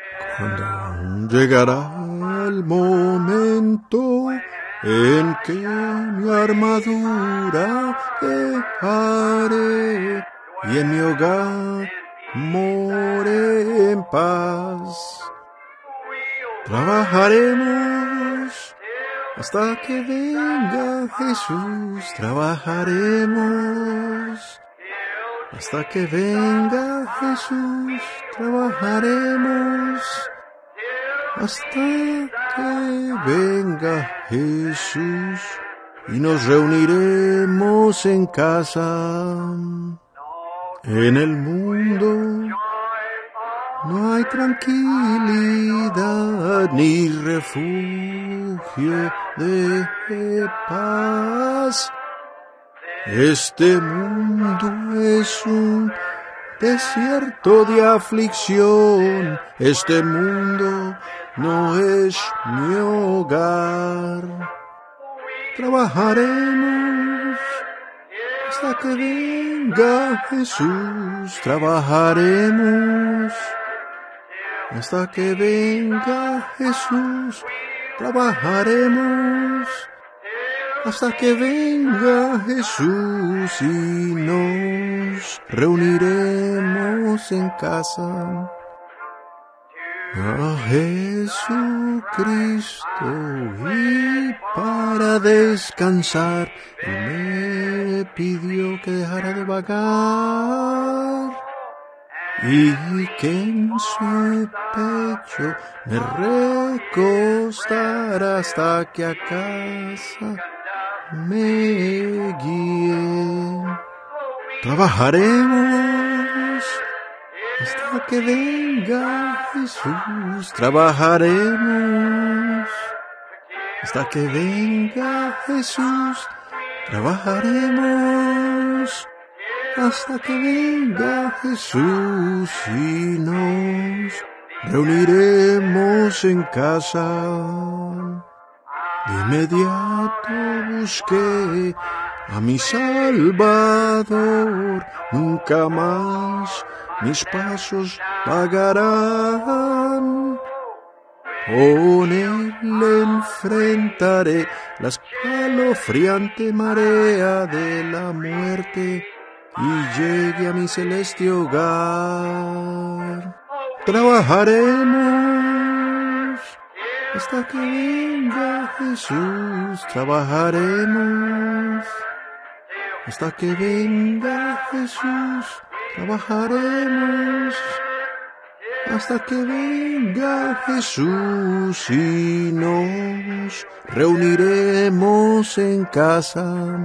Cuando llegará el momento en que mi armadura dejaré y en mi hogar moré en paz. Trabajaremos hasta que venga Jesús. Trabajaremos hasta que venga Jesús. Trabajaremos hasta que venga Jesús y nos reuniremos en casa. En el mundo no hay tranquilidad ni refugio de paz. Este mundo es un desierto de aflicción. Este mundo no es mi hogar. Trabajaremos hasta que venga Jesús. Trabajaremos hasta que venga Jesús. Trabajaremos hasta que venga Jesús y nos reuniremos en casa. A Jesucristo y para descansar Él me pidió que dejara de vagar y que en su pecho me recostara hasta que a casa me guíe. Trabajaremos hasta que venga Jesús. Trabajaremos hasta que venga Jesús. Trabajaremos hasta que venga Jesús y nos reuniremos en casa. De inmediato busqué a mi Salvador, nunca más mis pasos vagarán. Con Él enfrentaré la escalofriante marea de la muerte y llegue a mi celeste hogar. Trabajaremos hasta que venga Jesús. Trabajaremos hasta que venga Jesús. Trabajaremos hasta que venga Jesús y nos reuniremos en casa.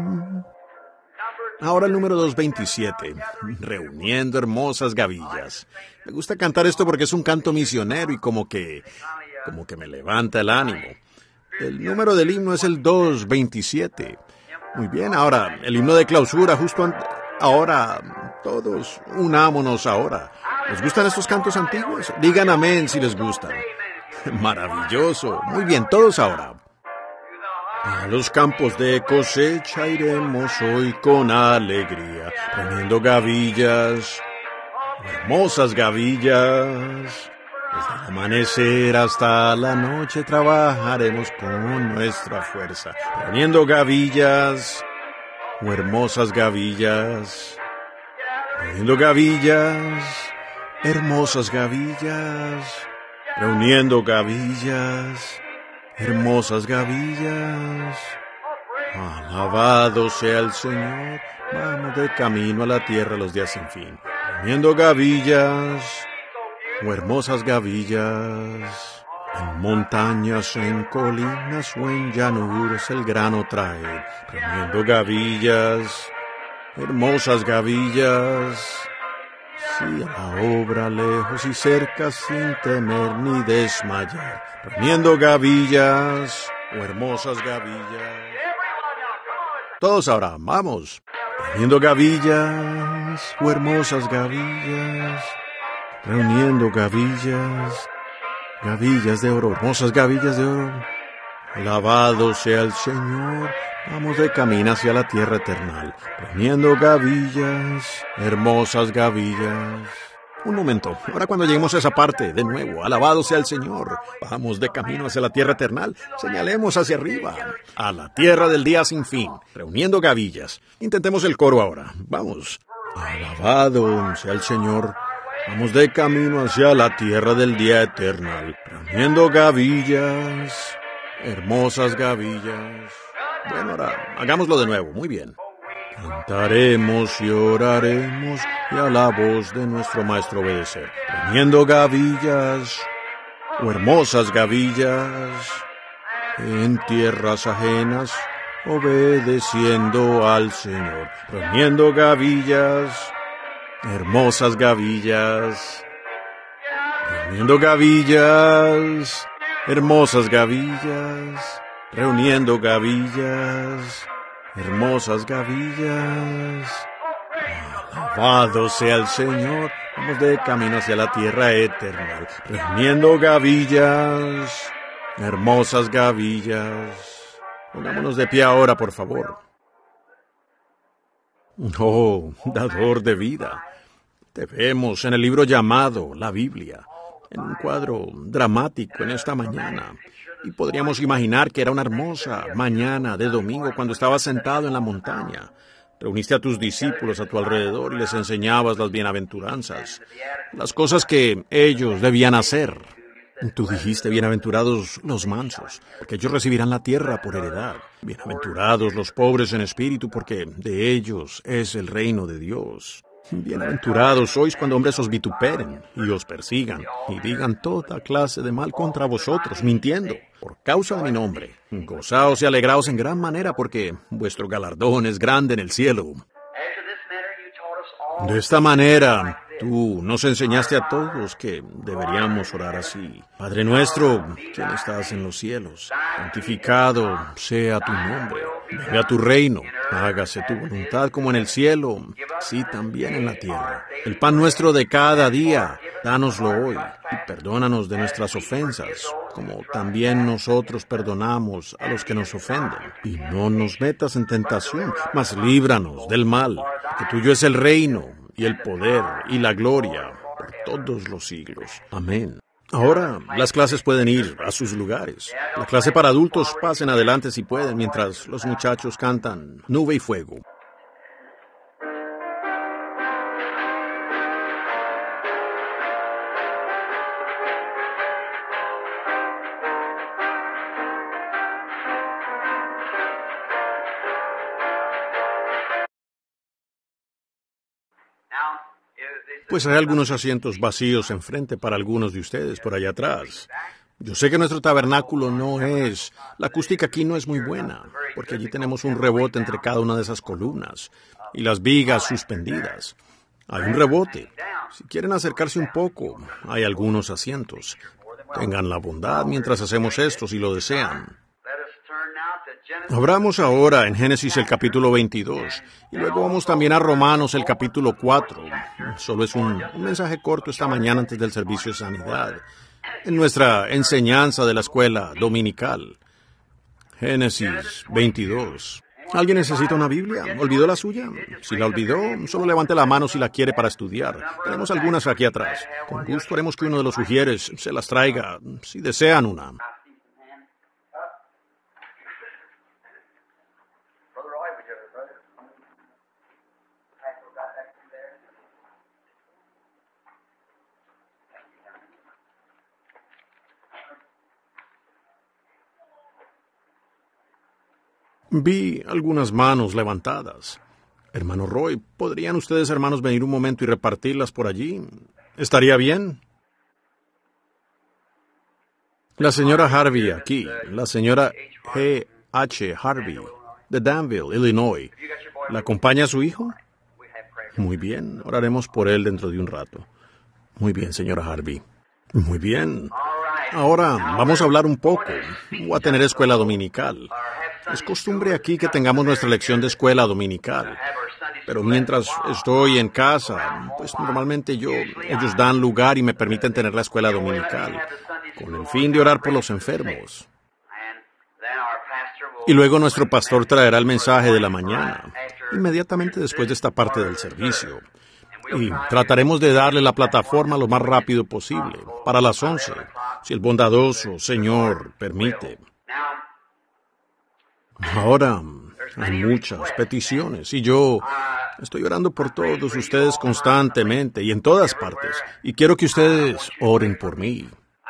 Ahora el número 227, reuniendo hermosas gavillas. Me gusta cantar esto porque es un canto misionero y como que me levanta el ánimo. El número del himno es el 227. Muy bien, ahora el himno de clausura justo ahora. Todos unámonos ahora. ¿Les gustan estos cantos antiguos? Digan amén si les gustan. Maravilloso. Muy bien, todos ahora. A los campos de cosecha iremos hoy con alegría, reuniendo gavillas, hermosas gavillas. Desde el amanecer hasta la noche trabajaremos con nuestra fuerza, reuniendo gavillas, hermosas gavillas, reuniendo gavillas, hermosas gavillas, reuniendo gavillas, hermosas gavillas. Alabado sea el Señor, vamos de camino a la tierra los días sin fin, reuniendo gavillas, hermosas gavillas. En montañas, en colinas o en llanuras el grano trae, reuniendo gavillas, hermosas gavillas. Sí, a la obra lejos y cerca sin temer ni desmayar, reuniendo gavillas, hermosas gavillas. Todos ahora, vamos. Reuniendo gavillas, hermosas gavillas, reuniendo gavillas, gavillas de oro, hermosas gavillas de oro. Alabado sea el Señor, vamos de camino hacia la tierra eterna, reuniendo gavillas, hermosas gavillas. Un momento, ahora cuando lleguemos a esa parte, de nuevo, alabado sea el Señor. Vamos de camino hacia la tierra eternal, señalemos hacia arriba, a la tierra del día sin fin, reuniendo gavillas. Intentemos el coro ahora, vamos. Alabado sea el Señor, vamos de camino hacia la tierra del día eternal, reuniendo gavillas, hermosas gavillas. Bueno, ahora hagámoslo de nuevo, muy bien. Cantaremos y oraremos y a la voz de nuestro Maestro obedecer, reuniendo gavillas, o hermosas gavillas, en tierras ajenas, obedeciendo al Señor, reuniendo gavillas, hermosas gavillas, reuniendo gavillas, hermosas gavillas, reuniendo gavillas, hermosas gavillas. Alabado sea el Señor, vamos de camino hacia la tierra eterna, reuniendo gavillas, hermosas gavillas. Pongámonos de pie ahora, por favor. Oh, dador de vida. Te vemos en el libro llamado la Biblia, en un cuadro dramático en esta mañana. Y podríamos imaginar que era una hermosa mañana de domingo cuando estabas sentado en la montaña. Reuniste a tus discípulos a tu alrededor y les enseñabas las bienaventuranzas, las cosas que ellos debían hacer. Tú dijiste, bienaventurados los mansos, porque ellos recibirán la tierra por heredad. Bienaventurados los pobres en espíritu, porque de ellos es el reino de Dios. Bienaventurados sois cuando hombres os vituperen y os persigan y digan toda clase de mal contra vosotros, mintiendo, por causa de mi nombre. Gozaos y alegraos en gran manera, porque vuestro galardón es grande en el cielo. De esta manera, tú nos enseñaste a todos que deberíamos orar así. Padre nuestro, quien estás en los cielos, santificado sea tu nombre. Venga tu reino, hágase tu voluntad como en el cielo, así también en la tierra. El pan nuestro de cada día, dánoslo hoy, y perdónanos de nuestras ofensas, como también nosotros perdonamos a los que nos ofenden. Y no nos metas en tentación, mas líbranos del mal, que tuyo es el reino, y el poder, y la gloria, por todos los siglos. Amén. Ahora, las clases pueden ir a sus lugares. La clase para adultos pasen adelante si pueden, mientras los muchachos cantan Nube y Fuego. Pues hay algunos asientos vacíos enfrente para algunos de ustedes por allá atrás. Yo sé que nuestro tabernáculo la acústica aquí no es muy buena, porque allí tenemos un rebote entre cada una de esas columnas y las vigas suspendidas. Hay un rebote. Si quieren acercarse un poco, hay algunos asientos. Tengan la bondad mientras hacemos esto si lo desean. Abramos ahora en Génesis el capítulo 22 y luego vamos también a Romanos el capítulo 4. Solo es un mensaje corto esta mañana antes del servicio de sanidad, en nuestra enseñanza de la escuela dominical. Génesis 22. ¿Alguien necesita una Biblia? ¿Olvidó la suya? Si la olvidó, solo levante la mano si la quiere para estudiar. Tenemos algunas aquí atrás. Con gusto haremos que uno de los sugieres se las traiga, si desean una. Vi algunas manos levantadas. Hermano Roy, ¿podrían ustedes, hermanos, venir un momento y repartirlas por allí? ¿Estaría bien? La señora Harvey aquí, la señora G.H. Harvey, de Danville, Illinois. ¿La acompaña su hijo? Muy bien, oraremos por él dentro de un rato. Muy bien, señora Harvey. Muy bien. Ahora vamos a hablar un poco. Voy a tener escuela dominical. Es costumbre aquí que tengamos nuestra lección de escuela dominical. Pero mientras estoy en casa, pues normalmente ellos dan lugar y me permiten tener la escuela dominical, con el fin de orar por los enfermos. Y luego nuestro pastor traerá el mensaje de la mañana, inmediatamente después de esta parte del servicio. y trataremos de darle la plataforma lo más rápido posible, para las 11, si el bondadoso Señor permite. Ahora hay muchas peticiones y yo estoy orando por todos ustedes constantemente y en todas partes, y quiero que ustedes oren por mí.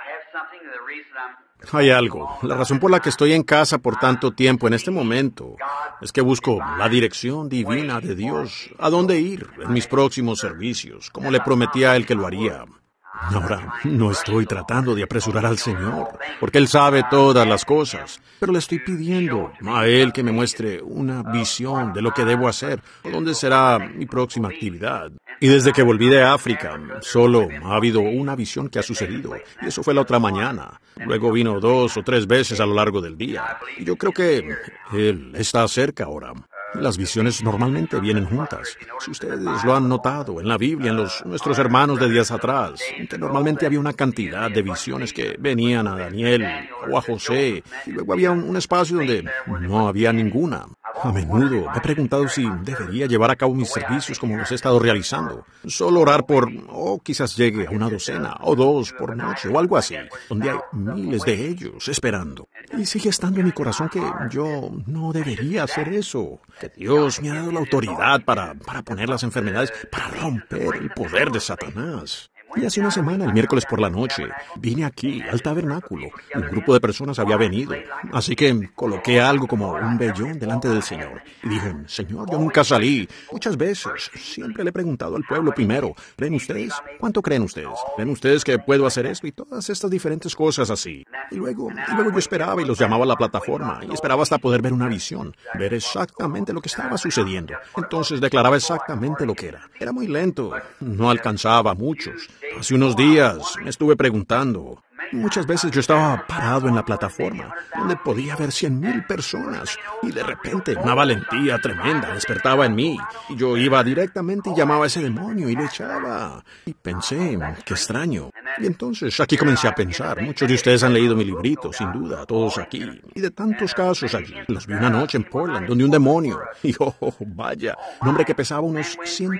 Hay algo. La razón por la que estoy en casa por tanto tiempo en este momento es que busco la dirección divina de Dios, a dónde ir en mis próximos servicios, como le prometí a Él que lo haría. Ahora, no estoy tratando de apresurar al Señor, porque Él sabe todas las cosas, pero le estoy pidiendo a Él que me muestre una visión de lo que debo hacer, o dónde será mi próxima actividad. Y desde que volví de África, solo ha habido una visión que ha sucedido, y eso fue la otra mañana. Luego vino 2 o 3 veces a lo largo del día, y yo creo que Él está cerca ahora. Las visiones normalmente vienen juntas. Si ustedes lo han notado en la Biblia, en nuestros hermanos de días atrás, que normalmente había una cantidad de visiones que venían a Daniel o a José, y luego había un espacio donde no había ninguna. A menudo me he preguntado si debería llevar a cabo mis servicios como los he estado realizando. Solo orar por, quizás llegue a una docena o 2 por noche o algo así, donde hay miles de ellos esperando. Y sigue estando en mi corazón que yo no debería hacer eso. Que Dios me ha dado la autoridad para poner las enfermedades, para romper el poder de Satanás. Y hace una semana, el miércoles por la noche, vine aquí, al tabernáculo, y un grupo de personas había venido. Así que coloqué algo como un vellón delante del Señor. Y dije, Señor, yo nunca salí. Muchas veces, siempre le he preguntado al pueblo primero, ¿creen ustedes? ¿Cuánto creen ustedes? ¿Creen ustedes que puedo hacer esto? Y todas estas diferentes cosas así. Y luego yo esperaba y los llamaba a la plataforma, y esperaba hasta poder ver una visión, ver exactamente lo que estaba sucediendo. Entonces declaraba exactamente lo que era. Era muy lento, no alcanzaba a muchos. Hace unos días me estuve preguntando. Muchas veces yo estaba parado en la plataforma, donde podía ver 100,000 personas, y de repente una valentía tremenda despertaba en mí, y yo iba directamente y llamaba a ese demonio y lo echaba. Y pensé, qué extraño. Y entonces aquí comencé a pensar, muchos de ustedes han leído mi librito, sin duda, todos aquí, y de tantos casos allí. Los vi una noche en Portland, donde un demonio, y vaya, un hombre que pesaba unos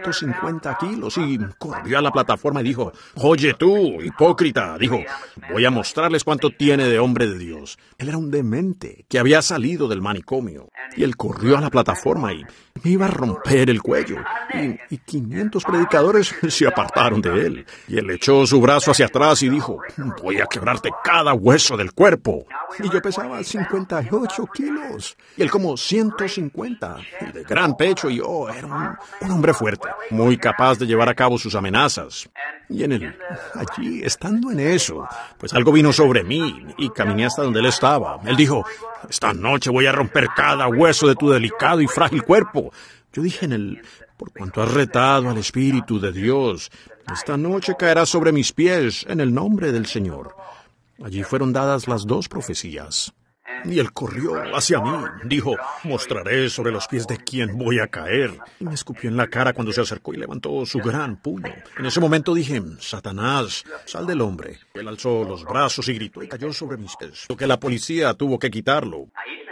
150 kilos, y corrió a la plataforma y dijo, oye tú, hipócrita, dijo, voy a mostrarles cuánto tiene de hombre de Dios. Él era un demente que había salido del manicomio. Y él corrió a la plataforma y me iba a romper el cuello. Y 500 predicadores se apartaron de él. Y él echó su brazo hacia atrás y dijo, voy a quebrarte cada hueso del cuerpo. Y yo pesaba 58 kilos. Y él como 150. Y de gran pecho. Y era un hombre fuerte, muy capaz de llevar a cabo sus amenazas. Y allí, estando en eso, pues algo vino sobre mí y caminé hasta donde él estaba. Él dijo, esta noche voy a romper cada hueso de tu delicado y frágil cuerpo. Yo dije por cuanto has retado al Espíritu de Dios, esta noche caerá sobre mis pies en el nombre del Señor. Allí fueron dadas las 2 profecías. Y él corrió hacia mí, dijo, mostraré sobre los pies de quién voy a caer. Y me escupió en la cara cuando se acercó y levantó su gran puño. En ese momento dije, Satanás, sal del hombre. Él alzó los brazos y gritó y cayó sobre mis pies. Que la policía tuvo que quitarlo.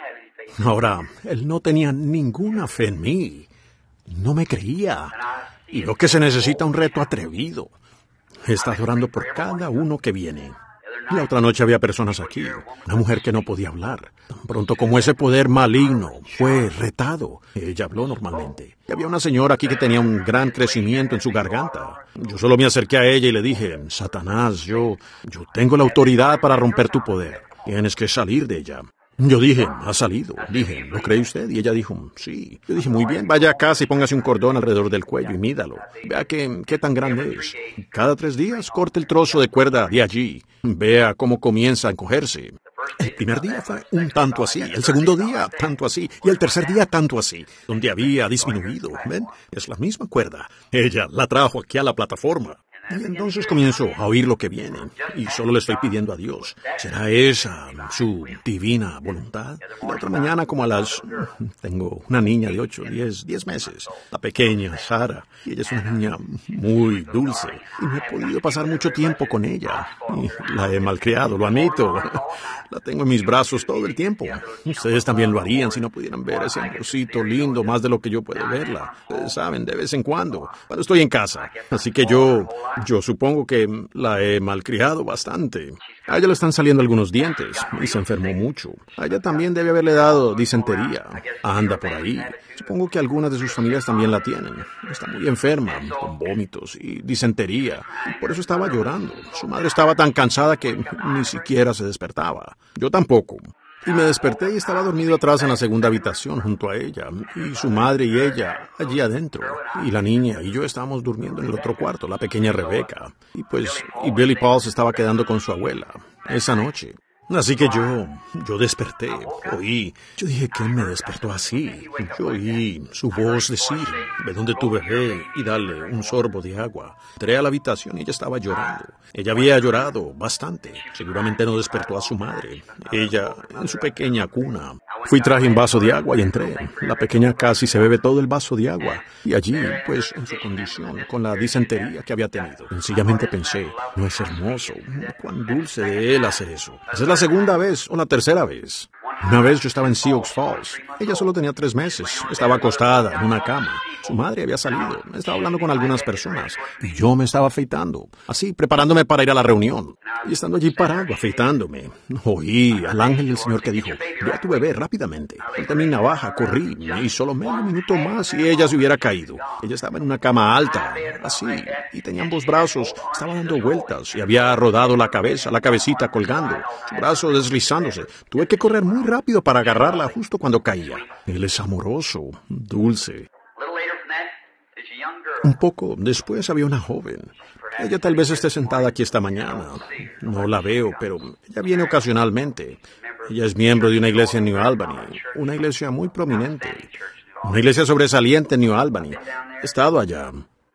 Ahora, él no tenía ninguna fe en mí. No me creía. Y lo que se necesita un reto atrevido. He estado orando por cada uno que viene. La otra noche había personas aquí, una mujer que no podía hablar. Tan pronto como ese poder maligno fue retado, ella habló normalmente. Y había una señora aquí que tenía un gran crecimiento en su garganta. Yo solo me acerqué a ella y le dije, Satanás, yo tengo la autoridad para romper tu poder. Tienes que salir de ella. Yo dije, ha salido. Dije, ¿lo cree usted? Y ella dijo, sí. Yo dije, muy bien, vaya a casa y póngase un cordón alrededor del cuello y mídalo. Vea qué tan grande es. Cada 3 días corte el trozo de cuerda de allí. Vea cómo comienza a encogerse. El primer día fue un tanto así, el segundo día tanto así, y el tercer día tanto así, donde había disminuido. ¿Ven? Es la misma cuerda. Ella la trajo aquí a la plataforma. Y entonces comienzo a oír lo que viene, y solo le estoy pidiendo a Dios, ¿será esa su divina voluntad? Y la otra mañana, tengo una niña de 10 meses, la pequeña Sara, y ella es una niña muy dulce, y no he podido pasar mucho tiempo con ella, y la he malcriado, lo admito. La tengo en mis brazos todo el tiempo. Ustedes también lo harían si no pudieran ver ese amorcito lindo más de lo que yo puedo verla. Ustedes saben, de vez en cuando estoy en casa. Así que yo supongo que la he malcriado bastante. A ella le están saliendo algunos dientes y se enfermó mucho. A ella también debe haberle dado disentería. Anda por ahí. Supongo que algunas de sus familias también la tienen. Está muy enferma, con vómitos y disentería. Y por eso estaba llorando. Su madre estaba tan cansada que ni siquiera se despertaba. Yo tampoco. Y me desperté y estaba dormido atrás en la segunda habitación junto a ella, y su madre y ella allí adentro, y la niña y yo estábamos durmiendo en el otro cuarto, la pequeña Rebeca, y Billy Paul se estaba quedando con su abuela esa noche. Así que yo desperté, yo dije, ¿quién me despertó así? Yo oí su voz decir, ve donde tu bebé y dale un sorbo de agua. Entré a la habitación y ella estaba llorando. Ella había llorado bastante. Seguramente no despertó a su madre. Ella en su pequeña cuna. Traje un vaso de agua y entré. La pequeña casi se bebe todo el vaso de agua. Y allí, pues, en su condición, con la disentería que había tenido, sencillamente pensé, no es hermoso, cuán dulce de él hacer eso. Esa es la segunda vez o la tercera vez. Una vez yo estaba en Sioux Falls. Ella solo tenía 3 meses. Estaba acostada en una cama. Su madre había salido. Estaba hablando con algunas personas. Y yo me estaba afeitando. Así, preparándome para ir a la reunión. Y estando allí parado, afeitándome, oí al ángel del Señor que dijo, ve a tu bebé rápidamente. Solté mi navaja, corrí. Y solo medio minuto más y ella se hubiera caído. Ella estaba en una cama alta, así. Y tenía ambos brazos. Estaba dando vueltas. Y había rodado la cabecita colgando. Su brazo deslizándose. Tuve que correr muy rápido para agarrarla justo cuando caía. Él es amoroso, dulce. Un poco después había una joven. Ella tal vez esté sentada aquí esta mañana. No la veo, pero ella viene ocasionalmente. Ella es miembro de una iglesia en New Albany, una iglesia muy prominente, una iglesia sobresaliente en New Albany. He estado allá.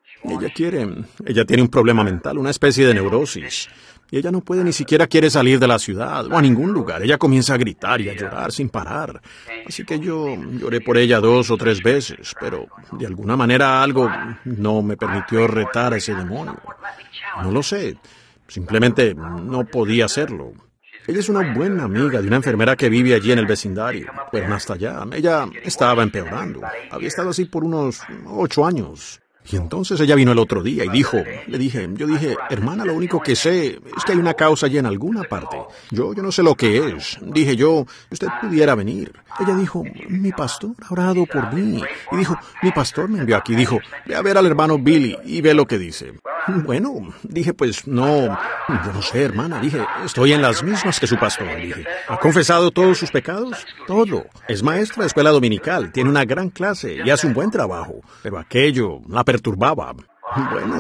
Ella tiene un problema mental, una especie de neurosis. Y ella no puede, ni siquiera quiere salir de la ciudad o a ningún lugar. Ella comienza a gritar y a llorar sin parar. Así que yo lloré por ella 2 o 3 veces, pero de alguna manera algo no me permitió retar a ese demonio. No lo sé, simplemente no podía hacerlo. Ella es una buena amiga de una enfermera que vive allí en el vecindario, pero hasta allá. Ella estaba empeorando. Había estado así por unos 8 años. Y entonces ella vino el otro día y yo dije, hermana, lo único que sé es que hay una causa allí en alguna parte. Yo no sé lo que es. Dije yo, usted pudiera venir. Ella dijo, mi pastor ha orado por mí. Y dijo, mi pastor me envió aquí. Dijo, ve a ver al hermano Billy y ve lo que dice. Bueno, dije, pues no, yo no sé, hermana. Dije, estoy en las mismas que su pastor. Dije, ¿ha confesado todos sus pecados? Todo. Es maestra de escuela dominical, tiene una gran clase y hace un buen trabajo. Pero aquello la perturbaba. Bueno,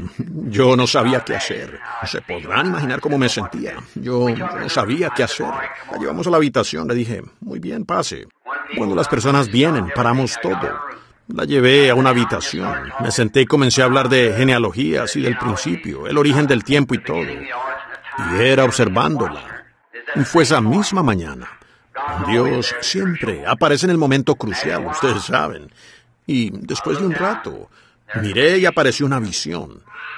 yo no sabía qué hacer. Se podrán imaginar cómo me sentía. Yo no sabía qué hacer. La llevamos a la habitación. Le dije, muy bien, pase. Cuando las personas vienen, paramos todo. La llevé a una habitación. Me senté y comencé a hablar de genealogías y del principio, el origen del tiempo y todo. Y era observándola. Y fue esa misma mañana. Dios siempre aparece en el momento crucial, ustedes saben. Y después de un rato, miré y apareció una visión.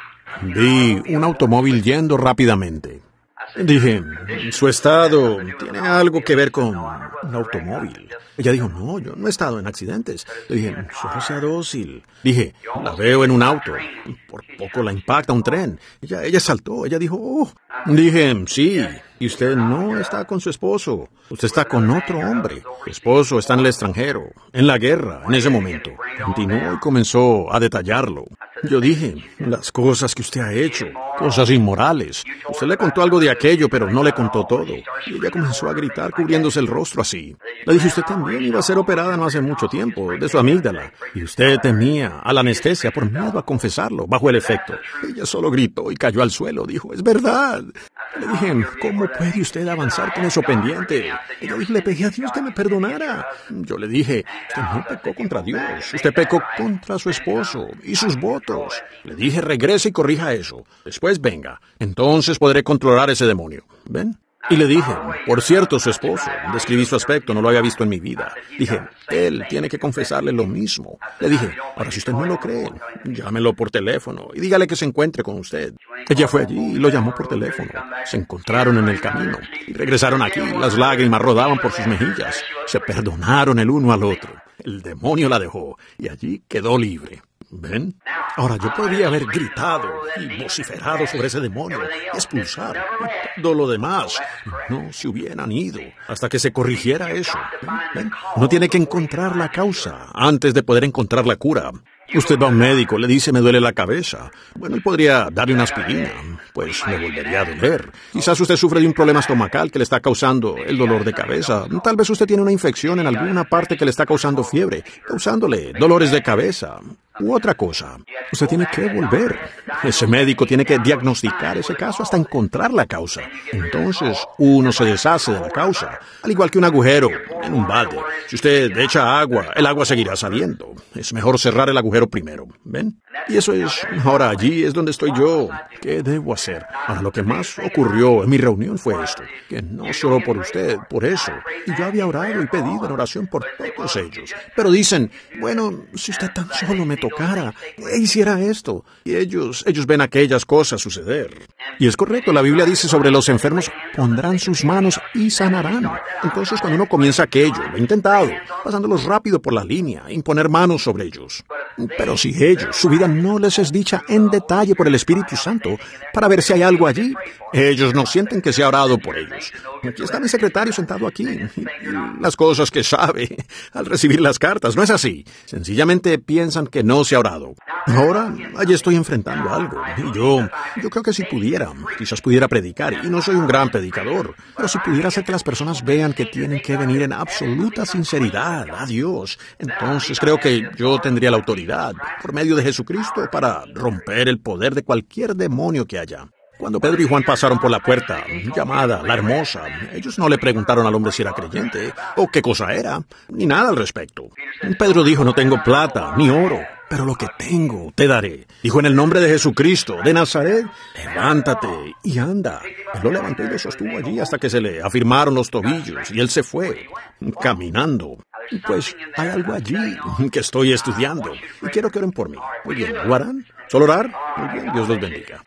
Vi un automóvil yendo rápidamente. Dije, su estado tiene algo que ver con un automóvil. Ella dijo, no, yo no he estado en accidentes. Le dije, solo sea dócil. Dije, la veo en un auto. Por poco la impacta un tren. Ella saltó. Ella dijo, oh. Dije, sí. Y usted no está con su esposo. Usted está con otro hombre. Su esposo está en el extranjero, en la guerra, en ese momento. Continuó y comenzó a detallarlo. Yo dije, las cosas que usted ha hecho, cosas inmorales. Usted le contó algo de aquello, pero no le contó todo. Y ella comenzó a gritar cubriéndose el rostro así. Le dije, usted también iba a ser operada no hace mucho tiempo, de su amígdala. Y usted temía a la anestesia por miedo a confesarlo, bajo el efecto. Ella solo gritó y cayó al suelo. Dijo, es verdad. Le dije, ¿cómo ¿cómo puede usted avanzar con eso pendiente? Ella dijo, le pedí a Dios que me perdonara. Yo le dije, usted no pecó contra Dios, usted pecó contra su esposo y sus votos. Le dije, regrese y corrija eso. Después venga, entonces podré controlar ese demonio. ¿Ven? Y le dije, por cierto, su esposo, describí su aspecto, no lo había visto en mi vida. Dije, él tiene que confesarle lo mismo. Le dije, ahora si usted no lo cree, llámelo por teléfono y dígale que se encuentre con usted. Ella fue allí y lo llamó por teléfono. Se encontraron en el camino y regresaron aquí. Las lágrimas rodaban por sus mejillas. Se perdonaron el uno al otro. El demonio la dejó y allí quedó libre. ¿Ven? Ahora, yo podría haber gritado y vociferado sobre ese demonio, expulsar todo lo demás. No se hubieran ido hasta que se corrigiera eso. ¿Ven? No tiene que encontrar la causa antes de poder encontrar la cura. Usted va a un médico, le dice me duele la cabeza. Bueno, él podría darle una aspirina, pues le volvería a doler. Quizás usted sufre de un problema estomacal que le está causando el dolor de cabeza. Tal vez usted tiene una infección en alguna parte que le está causando fiebre, causándole dolores de cabeza. U otra cosa, usted tiene que volver. Ese médico tiene que diagnosticar ese caso hasta encontrar la causa. Entonces, uno se deshace de la causa, al igual que un agujero en un balde. Si usted echa agua, el agua seguirá saliendo. Es mejor cerrar el agujero primero, ¿ven? Y eso es, ahora allí es donde estoy yo. ¿Qué debo hacer? Ahora, lo que más ocurrió en mi reunión fue esto, que no solo por usted, por eso. Y yo había orado y pedido en oración por todos ellos. Pero dicen, bueno, si usted tan solo me tocara, hiciera esto. Y ellos ven aquellas cosas suceder. Y es correcto, la Biblia dice sobre los enfermos, pondrán sus manos y sanarán. Entonces cuando uno comienza aquello, lo he intentado, pasándolos rápido por la línea, imponer manos sobre ellos. Pero si ellos, su vida no les es dicha en detalle por el Espíritu Santo, para ver si hay algo allí, ellos no sienten que se ha orado por ellos. Aquí está mi secretario sentado aquí, y las cosas que sabe al recibir las cartas, ¿no es así? Sencillamente piensan que no se ha orado. Ahora, allí estoy enfrentando algo, y yo creo que si pudiera, quizás pudiera predicar, y no soy un gran predicador, pero si pudiera hacer que las personas vean que tienen que venir en absoluta sinceridad a Dios, entonces creo que yo tendría la autoridad, por medio de Jesucristo, para romper el poder de cualquier demonio que haya. Cuando Pedro y Juan pasaron por la puerta, llamada La Hermosa, ellos no le preguntaron al hombre si era creyente, o qué cosa era, ni nada al respecto. Pedro dijo, no tengo plata, ni oro, pero lo que tengo te daré. Dijo, en el nombre de Jesucristo, de Nazaret, levántate y anda. Él lo levantó y lo sostuvo allí hasta que se le afirmaron los tobillos, y él se fue, caminando. Pues hay algo allí que estoy estudiando, y quiero que oren por mí. Muy bien, ¿lo harán? ¿Solo orar? Muy bien, Dios los bendiga.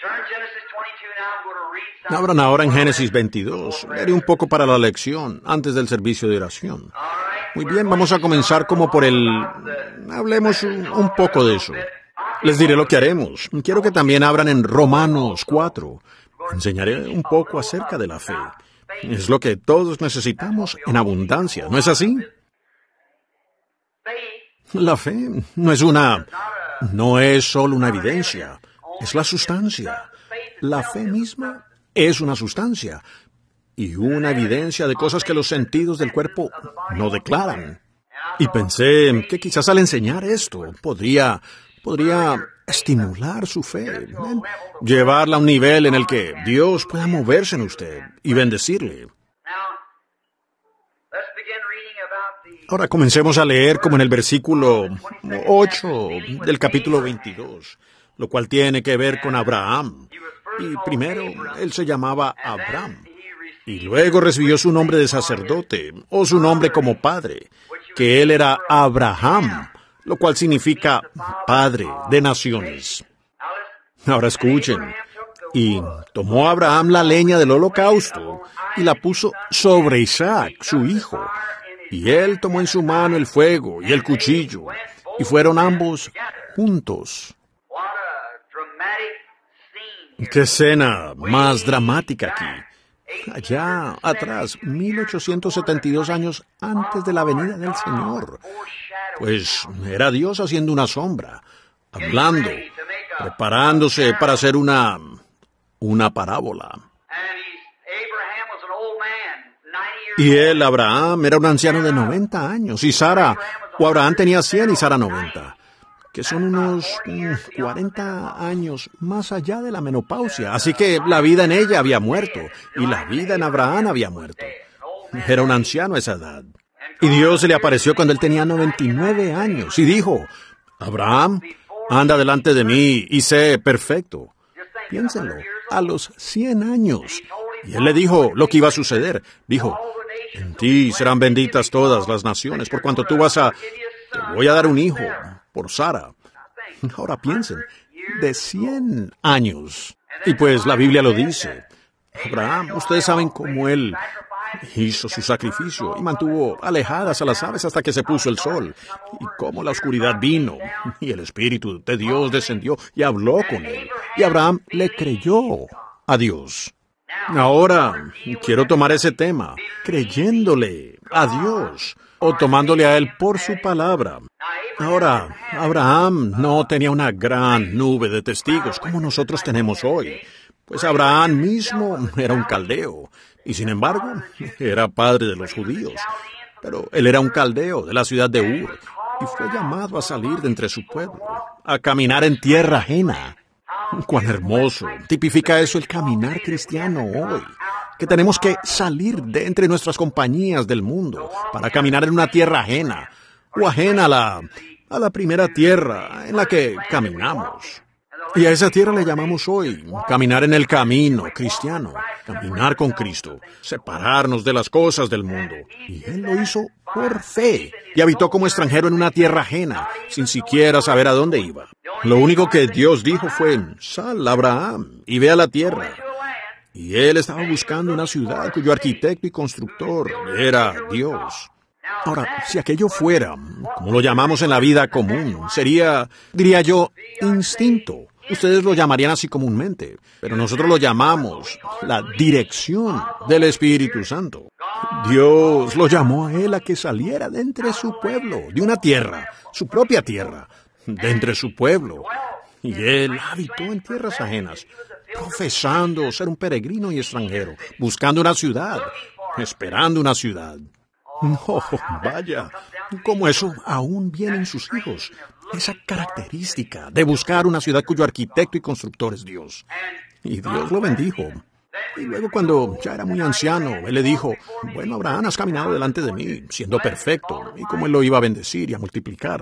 Abran ahora en Génesis 22. Leeré un poco para la lección, antes del servicio de oración. Muy bien, vamos a comenzar como por hablemos un poco de eso. Les diré lo que haremos. Quiero que también abran en Romanos 4. Enseñaré un poco acerca de la fe. Es lo que todos necesitamos en abundancia, ¿no es así? La fe no es solo una evidencia, es la sustancia. La fe misma es una sustancia y una evidencia de cosas que los sentidos del cuerpo no declaran. Y pensé que quizás al enseñar esto podría estimular su fe, ¿ven? Llevarla a un nivel en el que Dios pueda moverse en usted y bendecirle. Ahora comencemos a leer como en el versículo 8 del capítulo 22, lo cual tiene que ver con Abraham. Y primero, él se llamaba Abram, y luego recibió su nombre de sacerdote, o su nombre como padre, que él era Abraham, lo cual significa padre de naciones. Ahora escuchen, y tomó Abraham la leña del holocausto, y la puso sobre Isaac, su hijo, y él tomó en su mano el fuego y el cuchillo, y fueron ambos juntos. ¡Qué escena más dramática aquí! Allá atrás, 1872 años antes de la venida del Señor. Pues era Dios haciendo una sombra, hablando, preparándose para hacer una parábola. Y él, Abraham, era un anciano de 90 años, y Sara, o Abraham tenía 100 y Sara 90. que son unos 40 años más allá de la menopausia. Así que la vida en ella había muerto, y la vida en Abraham había muerto. Era un anciano a esa edad. Y Dios se le apareció cuando él tenía 99 años, y dijo, Abraham, anda delante de mí y sé perfecto. Piénsenlo, a los 100 años. Y él le dijo lo que iba a suceder. Dijo, en ti serán benditas todas las naciones, por cuanto tú te voy a dar un hijo por Sara. Ahora piensen, de 100 años. Y pues la Biblia lo dice. Abraham, ustedes saben cómo él hizo su sacrificio y mantuvo alejadas a las aves hasta que se puso el sol. Y cómo la oscuridad vino y el Espíritu de Dios descendió y habló con él. Y Abraham le creyó a Dios. Ahora, quiero tomar ese tema, creyéndole a Dios o tomándole a Él por su palabra. Ahora, Abraham no tenía una gran nube de testigos como nosotros tenemos hoy, pues Abraham mismo era un caldeo, y sin embargo, era padre de los judíos. Pero él era un caldeo de la ciudad de Ur, y fue llamado a salir de entre su pueblo, a caminar en tierra ajena. ¡Cuán hermoso! Tipifica eso el caminar cristiano hoy, que tenemos que salir de entre nuestras compañías del mundo para caminar en una tierra ajena, o ajena a la primera tierra en la que caminamos. Y a esa tierra le llamamos hoy caminar en el camino cristiano, caminar con Cristo, separarnos de las cosas del mundo. Y Él lo hizo por fe, y habitó como extranjero en una tierra ajena, sin siquiera saber a dónde iba. Lo único que Dios dijo fue, sal, Abraham, y ve a la tierra. Y él estaba buscando una ciudad cuyo arquitecto y constructor era Dios. Ahora, si aquello fuera, como lo llamamos en la vida común, sería, diría yo, instinto. Ustedes lo llamarían así comúnmente, pero nosotros lo llamamos la dirección del Espíritu Santo. Dios lo llamó a él a que saliera de entre su pueblo, de una tierra, su propia tierra, de entre su pueblo. Y él habitó en tierras ajenas, profesando ser un peregrino y extranjero, buscando una ciudad, esperando una ciudad. Oh, vaya, como eso aún viene en sus hijos. Esa característica de buscar una ciudad cuyo arquitecto y constructor es Dios. Y Dios lo bendijo. Y luego cuando ya era muy anciano, él le dijo, bueno, Abraham, has caminado delante de mí, siendo perfecto, y cómo él lo iba a bendecir y a multiplicar.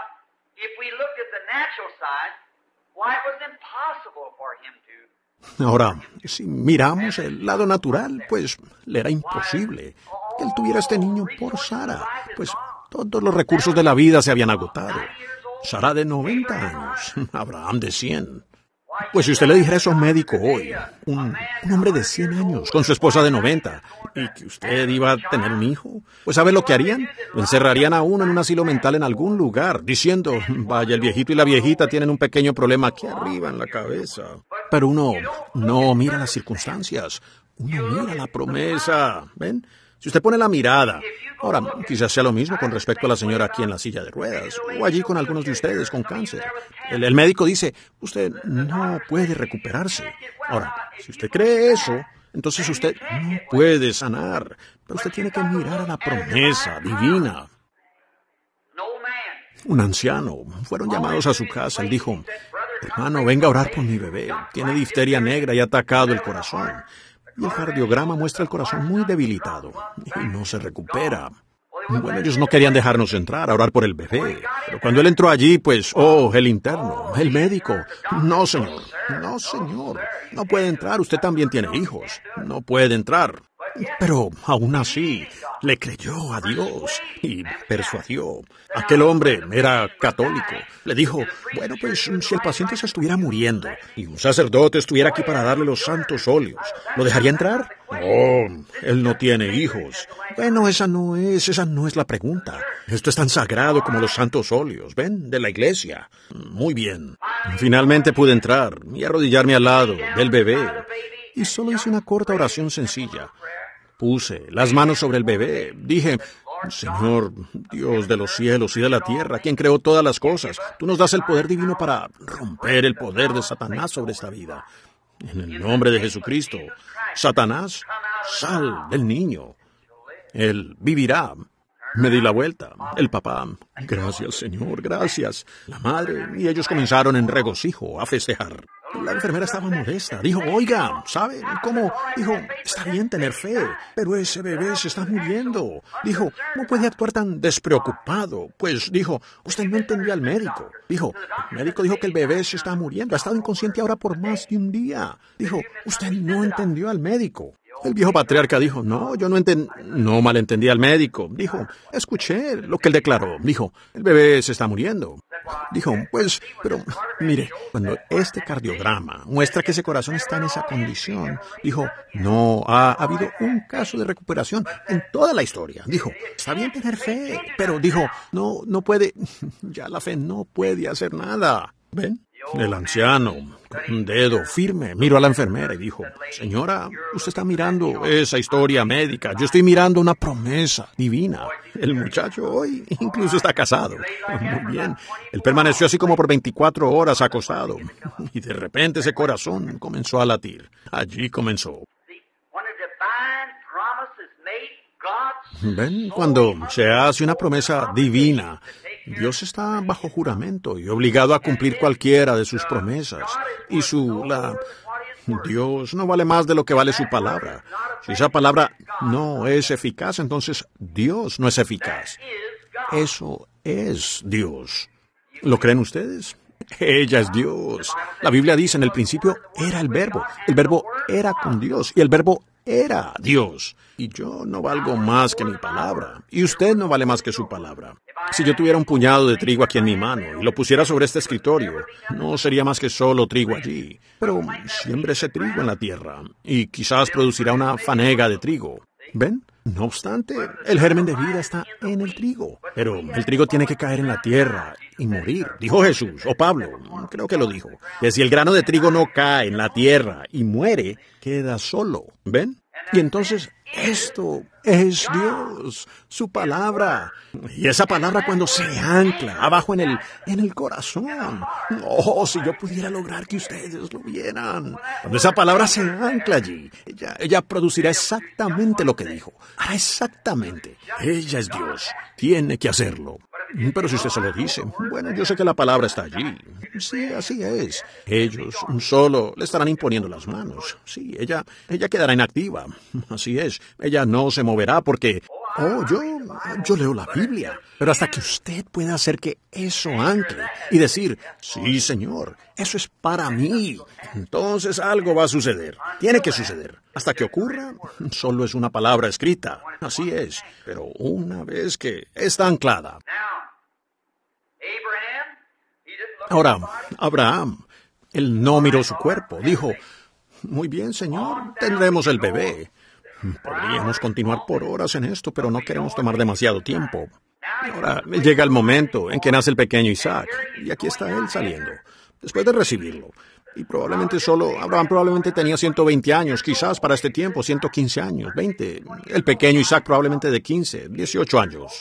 Ahora, si miramos el lado natural, pues le era imposible que él tuviera este niño por Sara, pues todos los recursos de la vida se habían agotado. Sara de 90 años, Abraham de 100. Pues si usted le dijera eso a un médico hoy, un hombre de 100 años con su esposa de 90, y que usted iba a tener un hijo, pues ¿sabe lo que harían? Lo encerrarían a uno en un asilo mental en algún lugar, diciendo, vaya, el viejito y la viejita tienen un pequeño problema aquí arriba en la cabeza. Pero uno no mira las circunstancias, uno mira la promesa, ¿ven? Si usted pone la mirada, ahora quizás sea lo mismo con respecto a la señora aquí en la silla de ruedas, o allí con algunos de ustedes con cáncer. El médico dice, usted no puede recuperarse. Ahora, si usted cree eso, entonces usted no puede sanar, pero usted tiene que mirar a la promesa divina. Un anciano, fueron llamados a su casa, él dijo, hermano, venga a orar por mi bebé, tiene difteria negra y ha atacado el corazón. Y el cardiograma muestra el corazón muy debilitado y no se recupera. Bueno, ellos no querían dejarnos entrar a orar por el bebé. Pero cuando él entró allí, pues, el interno, el médico. No, señor. No, señor. No puede entrar. Usted también tiene hijos. No puede entrar. Pero aún así, le creyó a Dios y persuadió. Aquel hombre era católico. Le dijo, bueno, pues si el paciente se estuviera muriendo y un sacerdote estuviera aquí para darle los santos óleos, ¿lo dejaría entrar? No, él no tiene hijos. Bueno, esa no es la pregunta. Esto es tan sagrado como los santos óleos, ¿ven? De la iglesia. Muy bien. Finalmente pude entrar y arrodillarme al lado del bebé. Y solo hice una corta oración sencilla. Puse las manos sobre el bebé. Dije, Señor, Dios de los cielos y de la tierra, quien creó todas las cosas, tú nos das el poder divino para romper el poder de Satanás sobre esta vida. En el nombre de Jesucristo, Satanás, sal del niño. Él vivirá. Me di la vuelta. El papá, gracias, señor, gracias. La madre y ellos comenzaron en regocijo a festejar. La enfermera estaba modesta. Dijo, oiga, ¿sabe cómo? Dijo, está bien tener fe, pero ese bebé se está muriendo. Dijo, ¿cómo puede actuar tan despreocupado? Pues dijo, usted no entendió al médico. Dijo, el médico dijo que el bebé se está muriendo. Ha estado inconsciente ahora por más de un día. Dijo, usted no entendió al médico. El viejo patriarca dijo, no, yo no malentendí al médico. Dijo, escuché lo que él declaró. Dijo, el bebé se está muriendo. Dijo, pues, pero mire, cuando este cardiograma muestra que ese corazón está en esa condición, dijo, no ha habido un caso de recuperación en toda la historia. Dijo, está bien tener fe, pero dijo, no puede, ya la fe no puede hacer nada. ¿Ven? El anciano, con un dedo firme, miró a la enfermera y dijo, señora, usted está mirando esa historia médica, yo estoy mirando una promesa divina. El muchacho hoy incluso está casado. Muy bien. Él permaneció así como por 24 horas acostado. Y de repente ese corazón comenzó a latir. Allí comenzó. ¿Ven? Cuando se hace una promesa divina, Dios está bajo juramento y obligado a cumplir cualquiera de sus promesas. Y Dios no vale más de lo que vale su palabra. Si esa palabra no es eficaz, entonces Dios no es eficaz. Eso es Dios. ¿Lo creen ustedes? Ella es Dios. La Biblia dice, en el principio era el Verbo era con Dios y el Verbo era Dios. Y yo no valgo más que mi palabra. Y usted no vale más que su palabra. Si yo tuviera un puñado de trigo aquí en mi mano y lo pusiera sobre este escritorio, no sería más que solo trigo allí. Pero siembre ese trigo en la tierra y quizás producirá una fanega de trigo. ¿Ven? No obstante, el germen de vida está en el trigo. Pero el trigo tiene que caer en la tierra y morir. Dijo Jesús, o Pablo, creo que lo dijo, que si el grano de trigo no cae en la tierra y muere, queda solo. ¿Ven? Y entonces, esto es Dios, su palabra. Y esa palabra cuando se ancla abajo en el corazón. Oh, si yo pudiera lograr que ustedes lo vieran. Cuando esa palabra se ancla allí, ella producirá exactamente lo que dijo. Hará exactamente. Ella es Dios. Tiene que hacerlo. Pero si usted se lo dice, bueno, yo sé que la palabra está allí. Sí, así es. Ellos solo le estarán imponiendo las manos. Sí, ella quedará inactiva. Así es. Ella no se moverá porque, yo leo la Biblia. Pero hasta que usted pueda hacer que eso ancle y decir, sí, Señor, eso es para mí, entonces algo va a suceder. Tiene que suceder. Hasta que ocurra, solo es una palabra escrita. Así es. Pero una vez que está anclada. Ahora, Abraham, él no miró su cuerpo. Dijo, muy bien, Señor, tendremos el bebé. Podríamos continuar por horas en esto, pero no queremos tomar demasiado tiempo. Ahora llega el momento en que nace el pequeño Isaac, y aquí está él saliendo, después de recibirlo. Y Abraham probablemente tenía 120 años, quizás para este tiempo, 115 años, 20. El pequeño Isaac probablemente de 15, 18 años.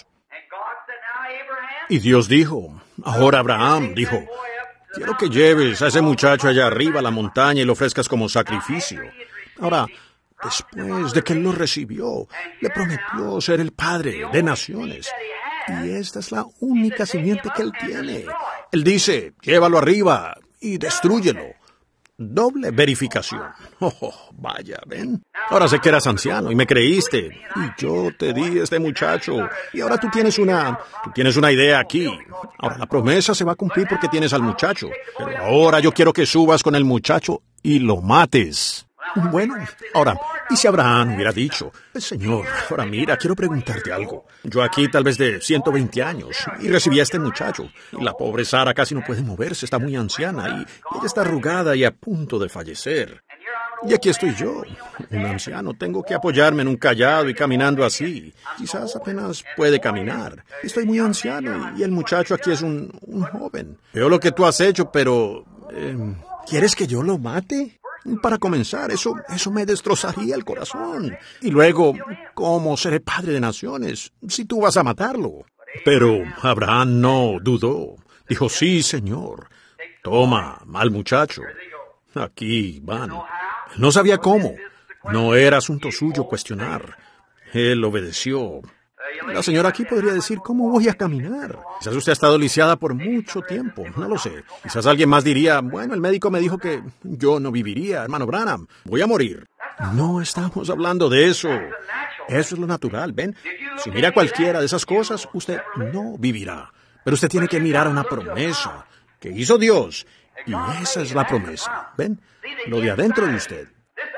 Y Dios dijo, ahora Abraham, dijo, quiero que lleves a ese muchacho allá arriba a la montaña y lo ofrezcas como sacrificio. Ahora, después de que él lo recibió, le prometió ser el padre de naciones. Y esta es la única simiente que él tiene. Él dice, llévalo arriba y destrúyelo. Doble verificación. Vaya, ¿ven? Ahora sé que eras anciano y me creíste. Y yo te di este muchacho. Y ahora tú tienes una idea aquí. Ahora la promesa se va a cumplir porque tienes al muchacho. Pero ahora yo quiero que subas con el muchacho y lo mates. Bueno, ahora, ¿y si Abraham hubiera dicho, Señor, ahora mira, quiero preguntarte algo. Yo aquí tal vez de 120 años y recibí a este muchacho. Y la pobre Sara casi no puede moverse, está muy anciana y ella está arrugada y a punto de fallecer. Y aquí estoy yo, un anciano, tengo que apoyarme en un cayado y caminando así. Quizás apenas puede caminar. Estoy muy anciano y el muchacho aquí es un joven. Veo lo que tú has hecho, pero... ¿quieres que yo lo mate? Para comenzar, eso me destrozaría el corazón. Y luego, ¿cómo seré padre de naciones si tú vas a matarlo? Pero Abraham no dudó. Dijo, sí, Señor. Toma, mal muchacho. Aquí van. No sabía cómo. No era asunto suyo cuestionar. Él obedeció. La señora aquí podría decir, ¿cómo voy a caminar? Quizás usted ha estado lisiada por mucho tiempo, no lo sé. Quizás alguien más diría, bueno, el médico me dijo que yo no viviría, hermano Branham, voy a morir. No estamos hablando de eso. Eso es lo natural, ¿ven? Si mira cualquiera de esas cosas, usted no vivirá. Pero usted tiene que mirar una promesa que hizo Dios. Y esa es la promesa, ¿ven? Lo de adentro de usted.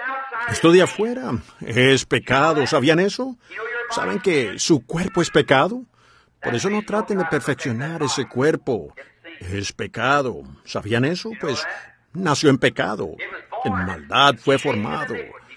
Esto de afuera es pecado, ¿sabían eso? ¿Saben que su cuerpo es pecado? Por eso no traten de perfeccionar ese cuerpo. Es pecado. ¿Sabían eso? Pues nació en pecado. En maldad fue formado.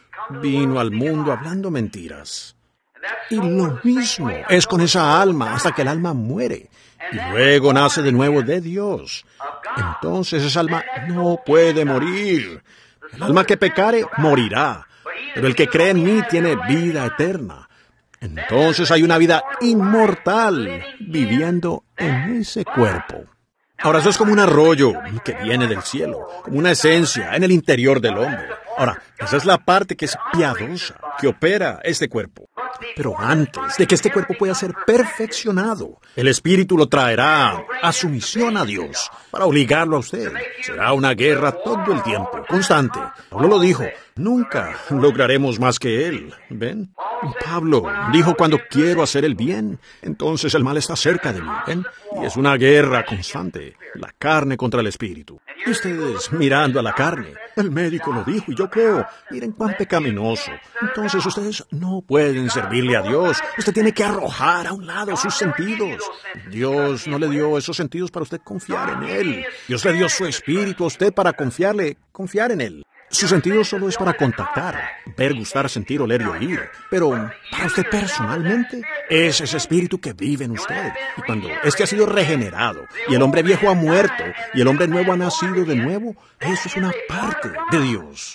Vino al mundo hablando mentiras. Y lo mismo es con esa alma hasta que el alma muere. Y luego nace de nuevo de Dios. Entonces esa alma no puede morir. El alma que pecare morirá. Pero el que cree en mí tiene vida eterna. Entonces hay una vida inmortal viviendo en ese cuerpo. Ahora, eso es como un arroyo que viene del cielo, como una esencia en el interior del hombre. Ahora, esa es la parte que es piadosa, que opera este cuerpo. Pero antes de que este cuerpo pueda ser perfeccionado, el Espíritu lo traerá a sumisión a Dios para obligarlo a usted. Será una guerra todo el tiempo, constante. Pablo lo dijo, nunca lograremos más que Él. ¿Ven? Pablo dijo, cuando quiero hacer el bien, entonces el mal está cerca de mí. ¿Ven? Y es una guerra constante, la carne contra el Espíritu. Y ustedes mirando a la carne, el médico lo dijo y yo creo, miren cuán pecaminoso. Entonces ustedes no pueden servirle a Dios. Usted tiene que arrojar a un lado sus sentidos. Dios no le dio esos sentidos para usted confiar en Él. Dios le dio su espíritu a usted para confiar en Él. Su sentido solo es para contactar, ver, gustar, sentir, oler y oír. Pero para usted personalmente, es ese espíritu que vive en usted. Y cuando este ha sido regenerado, y el hombre viejo ha muerto, y el hombre nuevo ha nacido de nuevo, eso es una parte de Dios.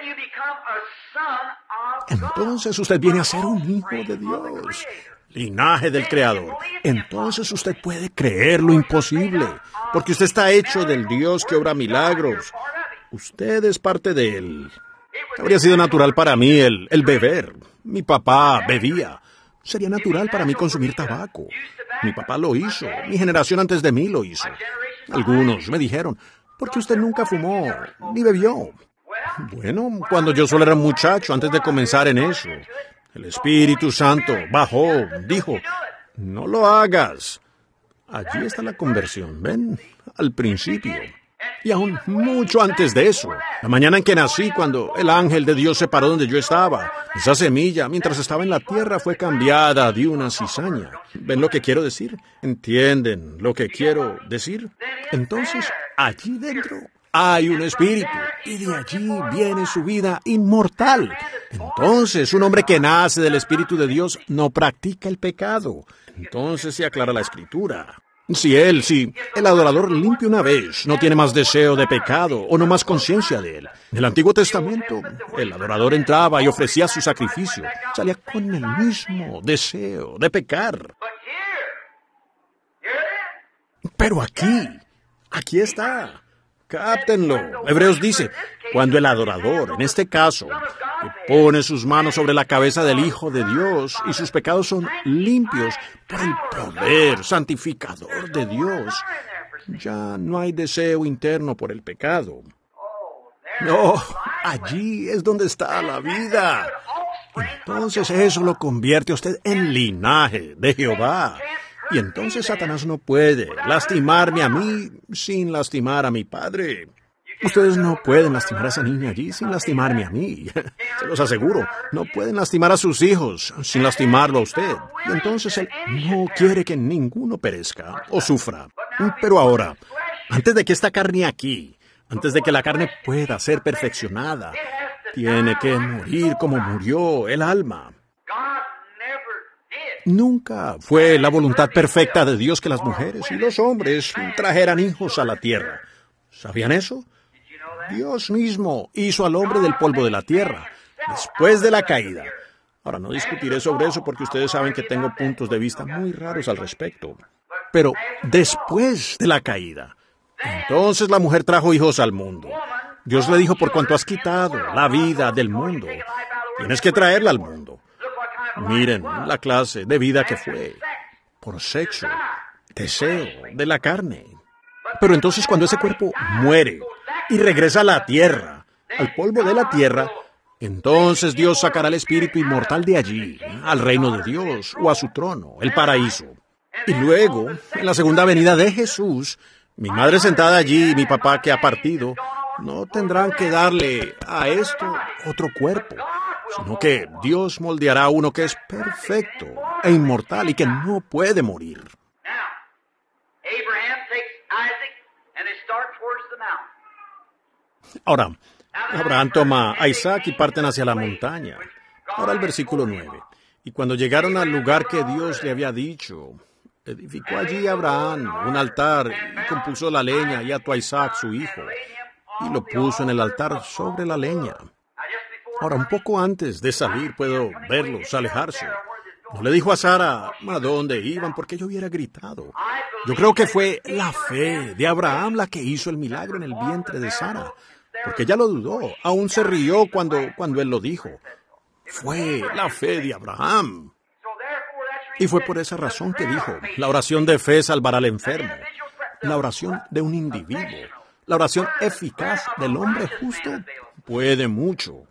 Entonces usted viene a ser un hijo de Dios, linaje del Creador. Entonces usted puede creer lo imposible, porque usted está hecho del Dios que obra milagros. Usted es parte de Él. Habría sido natural para mí el beber. Mi papá bebía. Sería natural para mí consumir tabaco. Mi papá lo hizo. Mi generación antes de mí lo hizo. Algunos me dijeron, ¿por qué usted nunca fumó ni bebió? Bueno, cuando yo solo era un muchacho, antes de comenzar en eso, el Espíritu Santo bajó, dijo, no lo hagas. Allí está la conversión, ¿ven? Al principio. Y aún mucho antes de eso, la mañana en que nací, cuando el ángel de Dios se paró donde yo estaba, esa semilla, mientras estaba en la tierra, fue cambiada de una cizaña. ¿Ven lo que quiero decir? ¿Entienden lo que quiero decir? Entonces, allí dentro hay un espíritu, y de allí viene su vida inmortal. Entonces, un hombre que nace del Espíritu de Dios no practica el pecado. Entonces se aclara la Escritura. Si el adorador limpia una vez, no tiene más deseo de pecado o no más conciencia de él. En el Antiguo Testamento, el adorador entraba y ofrecía su sacrificio. Salía con el mismo deseo de pecar. Pero aquí está. Cáptenlo. Hebreos dice, cuando el adorador, en este caso, que pone sus manos sobre la cabeza del Hijo de Dios y sus pecados son limpios por el poder santificador de Dios, ya no hay deseo interno por el pecado. No, allí es donde está la vida. Entonces eso lo convierte a usted en linaje de Jehová. Y entonces Satanás no puede lastimarme a mí sin lastimar a mi padre. Ustedes no pueden lastimar a esa niña allí sin lastimarme a mí. Se los aseguro. No pueden lastimar a sus hijos sin lastimarlo a usted. Y entonces Él no quiere que ninguno perezca o sufra. Pero ahora, antes de que esta carne aquí, antes de que la carne pueda ser perfeccionada, tiene que morir como murió el alma. Nunca fue la voluntad perfecta de Dios que las mujeres y los hombres trajeran hijos a la tierra. ¿Sabían eso? Dios mismo hizo al hombre del polvo de la tierra, después de la caída. Ahora, no discutiré sobre eso porque ustedes saben que tengo puntos de vista muy raros al respecto. Pero después de la caída, entonces la mujer trajo hijos al mundo. Dios le dijo, por cuanto has quitado la vida del mundo, tienes que traerla al mundo. Miren la clase de vida que fue. Por sexo, deseo de la carne. Pero entonces cuando ese cuerpo muere y regresa a la tierra, al polvo de la tierra, entonces Dios sacará el espíritu inmortal de allí, al reino de Dios o a su trono, el paraíso. Y luego, en la segunda venida de Jesús, mi madre sentada allí y mi papá que ha partido, no tendrán que darle a esto otro cuerpo, sino que Dios moldeará uno que es perfecto e inmortal y que no puede morir. Ahora, Abraham toma a Isaac y parten hacia la montaña. Ahora el versículo 9. Y cuando llegaron al lugar que Dios le había dicho, edificó allí Abraham un altar y compuso la leña y ató a Isaac su hijo y lo puso en el altar sobre la leña. Ahora, un poco antes de salir puedo verlos alejarse. No le dijo a Sara a dónde iban porque ella hubiera gritado. Yo creo que fue la fe de Abraham la que hizo el milagro en el vientre de Sara, porque ella lo dudó, aún se rió cuando él lo dijo. Fue la fe de Abraham. Y fue por esa razón que dijo, la oración de fe salvará al enfermo. La oración de un individuo, la oración eficaz del hombre justo puede mucho.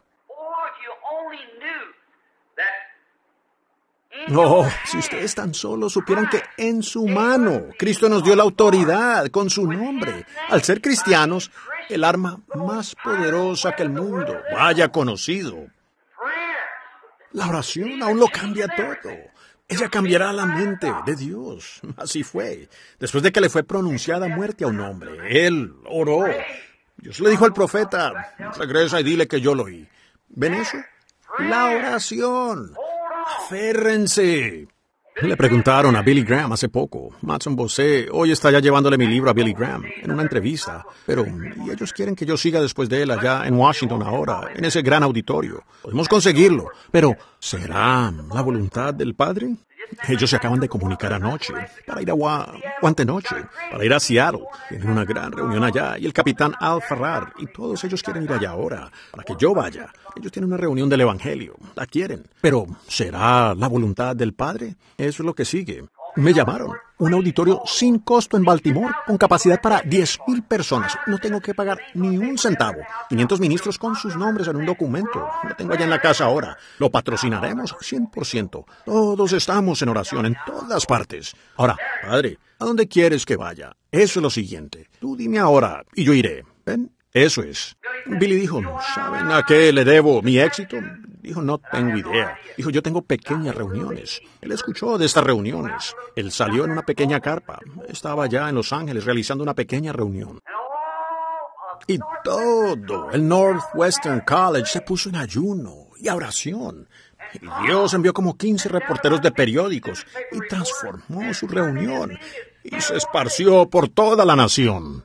Oh, si ustedes tan solo supieran que en su mano Cristo nos dio la autoridad con su nombre. Al ser cristianos, el arma más poderosa que el mundo haya conocido. La oración aún lo cambia todo. Ella cambiará la mente de Dios. Así fue. Después de que le fue pronunciada muerte a un hombre, él oró. Dios le dijo al profeta, regresa y dile que yo lo oí. ¿Ven eso? La oración. Aférrense. Le preguntaron a Billy Graham hace poco. Matson Bosé hoy está ya llevándole mi libro a Billy Graham en una entrevista. Pero y ellos quieren que yo siga después de él allá en Washington ahora, en ese gran auditorio. Podemos conseguirlo. Pero, ¿será la voluntad del Padre? Ellos se acaban de comunicar anoche para ir a antenoche, para ir a Seattle. Tienen una gran reunión allá y el capitán Al Farrar y todos ellos quieren ir allá ahora para que yo vaya. Ellos tienen una reunión del Evangelio, la quieren. Pero, ¿será la voluntad del Padre? Eso es lo que sigue. Me llamaron. Un auditorio sin costo en Baltimore, con capacidad para 10,000 personas. No tengo que pagar ni un centavo. 500 ministros con sus nombres en un documento. Lo tengo allá en la casa ahora. Lo patrocinaremos 100%. Todos estamos en oración en todas partes. Ahora, Padre, ¿a dónde quieres que vaya? Eso es lo siguiente. Tú dime ahora y yo iré. ¿Ven? Eso es. Billy dijo, ¿saben a qué le debo mi éxito? Dijo, no tengo idea. Dijo, yo tengo pequeñas reuniones. Él escuchó de estas reuniones. Él salió en una pequeña carpa. Estaba allá en Los Ángeles realizando una pequeña reunión. Y todo el Northwestern College se puso en ayuno y a oración. Y Dios envió como 15 reporteros de periódicos y transformó su reunión. Y se esparció por toda la nación.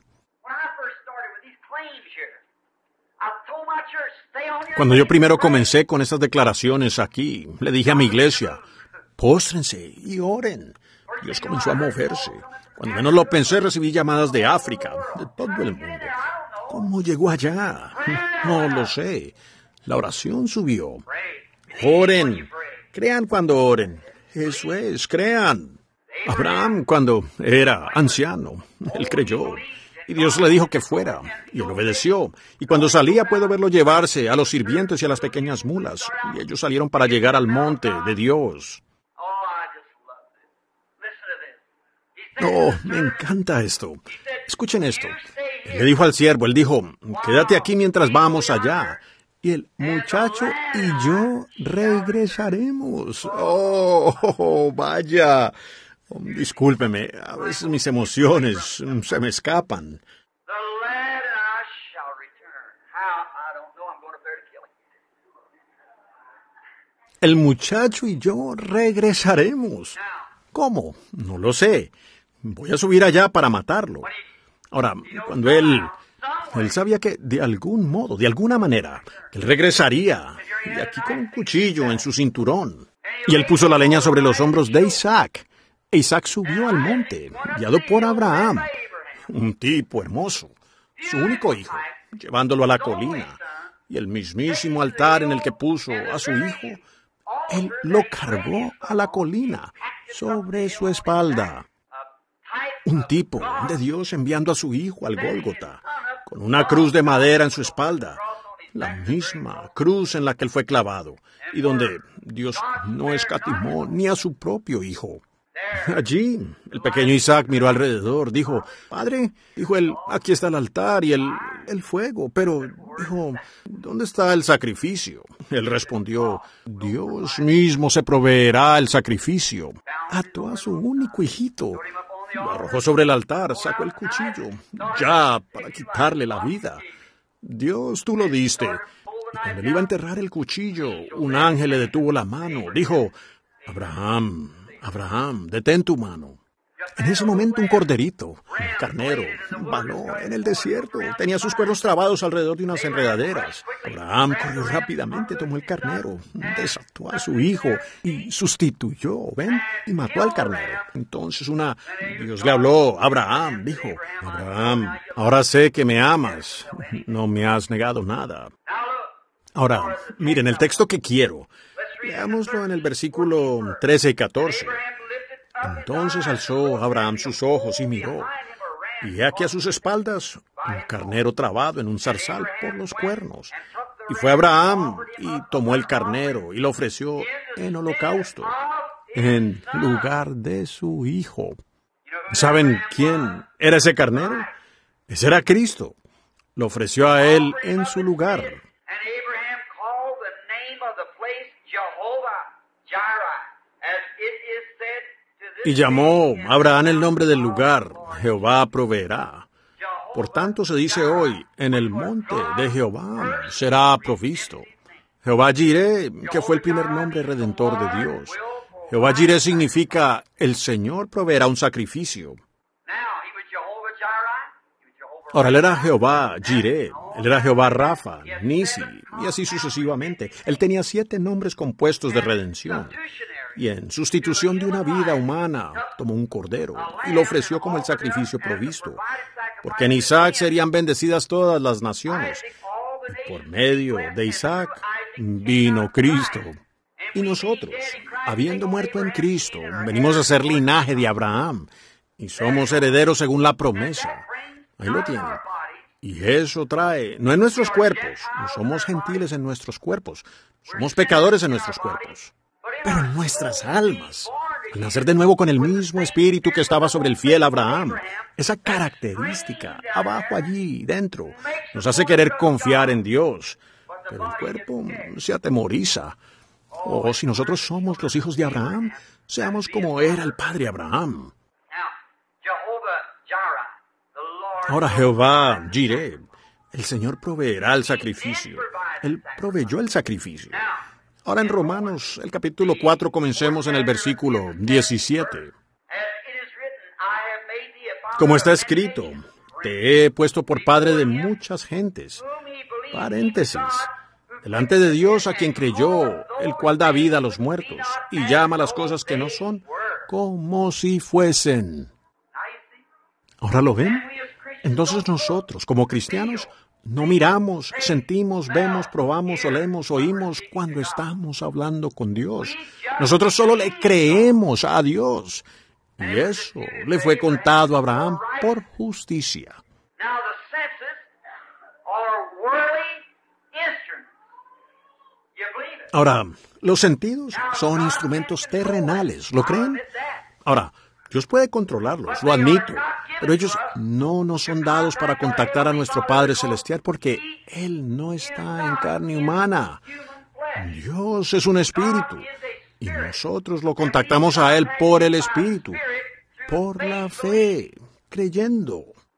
Cuando yo primero comencé con estas declaraciones aquí, le dije a mi iglesia, póstrense y oren. Dios comenzó a moverse. Cuando menos lo pensé, recibí llamadas de África, de todo el mundo. ¿Cómo llegó allá? No lo sé. La oración subió. Oren. Crean cuando oren. Eso es, crean. Abraham, cuando era anciano, él creyó. Y Dios le dijo que fuera, y él obedeció. Y cuando salía puedo verlo llevarse a los sirvientes y a las pequeñas mulas. Y ellos salieron para llegar al monte de Dios. Oh, me encanta esto. Escuchen esto. Él le dijo al siervo, él dijo, quédate aquí mientras vamos allá. Y el muchacho y yo regresaremos. Oh, vaya. Discúlpeme, a veces mis emociones se me escapan. El muchacho y yo regresaremos. ¿Cómo? No lo sé. Voy a subir allá para matarlo. Ahora, cuando él sabía que de algún modo, de alguna manera, él regresaría, y aquí con un cuchillo en su cinturón. Y él puso la leña sobre los hombros de Isaac. E Isaac subió al monte, guiado por Abraham, un tipo hermoso, su único hijo, llevándolo a la colina. Y el mismísimo altar en el que puso a su hijo Él lo cargó a la colina sobre su espalda. Un tipo de Dios enviando a su hijo al Gólgota, con una cruz de madera en su espalda, la misma cruz en la que él fue clavado, y donde Dios no escatimó ni a su propio hijo. Allí, el pequeño Isaac miró alrededor, dijo, «Padre», dijo él, «aquí está el altar y el fuego, pero», dijo, «¿dónde está el sacrificio?» Él respondió, «Dios mismo se proveerá el sacrificio». Ató a su único hijito, lo arrojó sobre el altar, sacó el cuchillo, ya para quitarle la vida. «Dios, tú lo diste». Y cuando él iba a enterrar el cuchillo, un ángel le detuvo la mano, dijo, «Abraham, Abraham, detén tu mano». En ese momento un corderito, un carnero, baló en el desierto. Tenía sus cuernos trabados alrededor de unas enredaderas. Abraham corrió rápidamente, tomó el carnero, desató a su hijo y sustituyó, ¿ven? Y mató al carnero. Entonces Dios le habló, Abraham, dijo, «Abraham, ahora sé que me amas. No me has negado nada». Ahora, miren el texto que quiero. Leámoslo en el versículo 13 y 14. Entonces alzó Abraham sus ojos y miró, y he aquí a sus espaldas un carnero trabado en un zarzal por los cuernos. Y fue Abraham y tomó el carnero y lo ofreció en holocausto, en lugar de su hijo. ¿Saben quién era ese carnero? Ese era Cristo. Lo ofreció a él en su lugar. Y llamó Abraham el nombre del lugar, Jehová proveerá. Por tanto se dice hoy, en el monte de Jehová será provisto. Jehová Jireh, que fue el primer nombre redentor de Dios. Jehová Jireh significa, el Señor proveerá un sacrificio. Ahora, él era Jehová Jireh, él era Jehová Rafa, Nisi, y así sucesivamente. Él tenía 7 nombres compuestos de redención. Y en sustitución de una vida humana, tomó un cordero y lo ofreció como el sacrificio provisto. Porque en Isaac serían bendecidas todas las naciones. Y por medio de Isaac vino Cristo. Y nosotros, habiendo muerto en Cristo, venimos a ser linaje de Abraham. Y somos herederos según la promesa. Ahí lo tienen. Y eso trae, no en nuestros cuerpos, no somos gentiles en nuestros cuerpos, somos pecadores en nuestros cuerpos. Pero en nuestras almas, al nacer de nuevo con el mismo espíritu que estaba sobre el fiel Abraham, esa característica, abajo allí, dentro, nos hace querer confiar en Dios. Pero el cuerpo se atemoriza. O si nosotros somos los hijos de Abraham, seamos como era el padre Abraham. Ahora Jehová Jireh, el Señor proveerá el sacrificio. Él proveyó el sacrificio. Ahora en Romanos, el capítulo 4, comencemos en el versículo 17. Como está escrito, te he puesto por padre de muchas gentes. Paréntesis. Delante de Dios a quien creyó, el cual da vida a los muertos y llama las cosas que no son como si fuesen. ¿Ahora lo ven? Entonces nosotros, como cristianos, no miramos, sentimos, vemos, probamos, olemos, oímos cuando estamos hablando con Dios. Nosotros solo le creemos a Dios. Y eso le fue contado a Abraham por justicia. Ahora, los sentidos son instrumentos terrenales, ¿lo creen? Ahora, Dios puede controlarlos, lo admito, pero ellos no nos son dados para contactar a nuestro Padre Celestial porque Él no está en carne humana. Dios es un espíritu y nosotros lo contactamos a Él por el espíritu, por la fe, creyendo.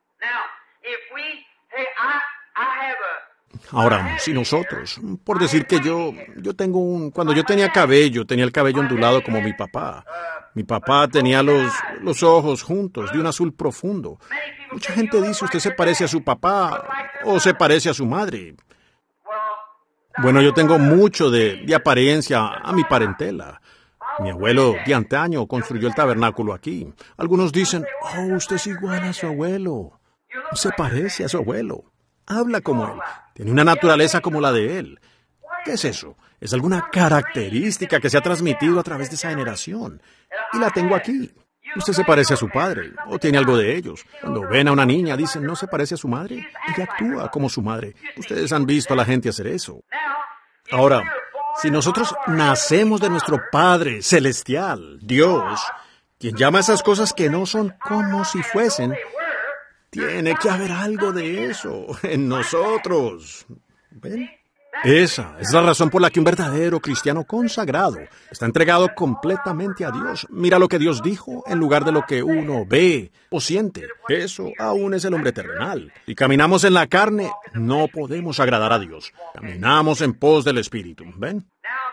Ahora, si nosotros, por decir que yo tengo cuando yo tenía cabello, tenía el cabello ondulado como mi papá. Mi papá tenía los ojos juntos, de un azul profundo. Mucha gente dice, usted se parece a su papá o se parece a su madre. Bueno, yo tengo mucho de apariencia a mi parentela. Mi abuelo de antaño construyó el tabernáculo aquí. Algunos dicen, oh, usted es igual a su abuelo. Se parece a su abuelo. Habla como él. Tiene una naturaleza como la de él. ¿Qué es eso? Es alguna característica que se ha transmitido a través de esa generación. Y la tengo aquí. Usted se parece a su padre, o tiene algo de ellos. Cuando ven a una niña, dicen, ¿no se parece a su madre? Ella actúa como su madre. Ustedes han visto a la gente hacer eso. Ahora, si nosotros nacemos de nuestro Padre Celestial, Dios, quien llama a esas cosas que no son como si fuesen, tiene que haber algo de eso en nosotros. ¿Ven? Esa es la razón por la que un verdadero cristiano consagrado está entregado completamente a Dios. Mira lo que Dios dijo en lugar de lo que uno ve o siente. Eso aún es el hombre terrenal. Si caminamos en la carne, no podemos agradar a Dios. Caminamos en pos del Espíritu. ¿Ven?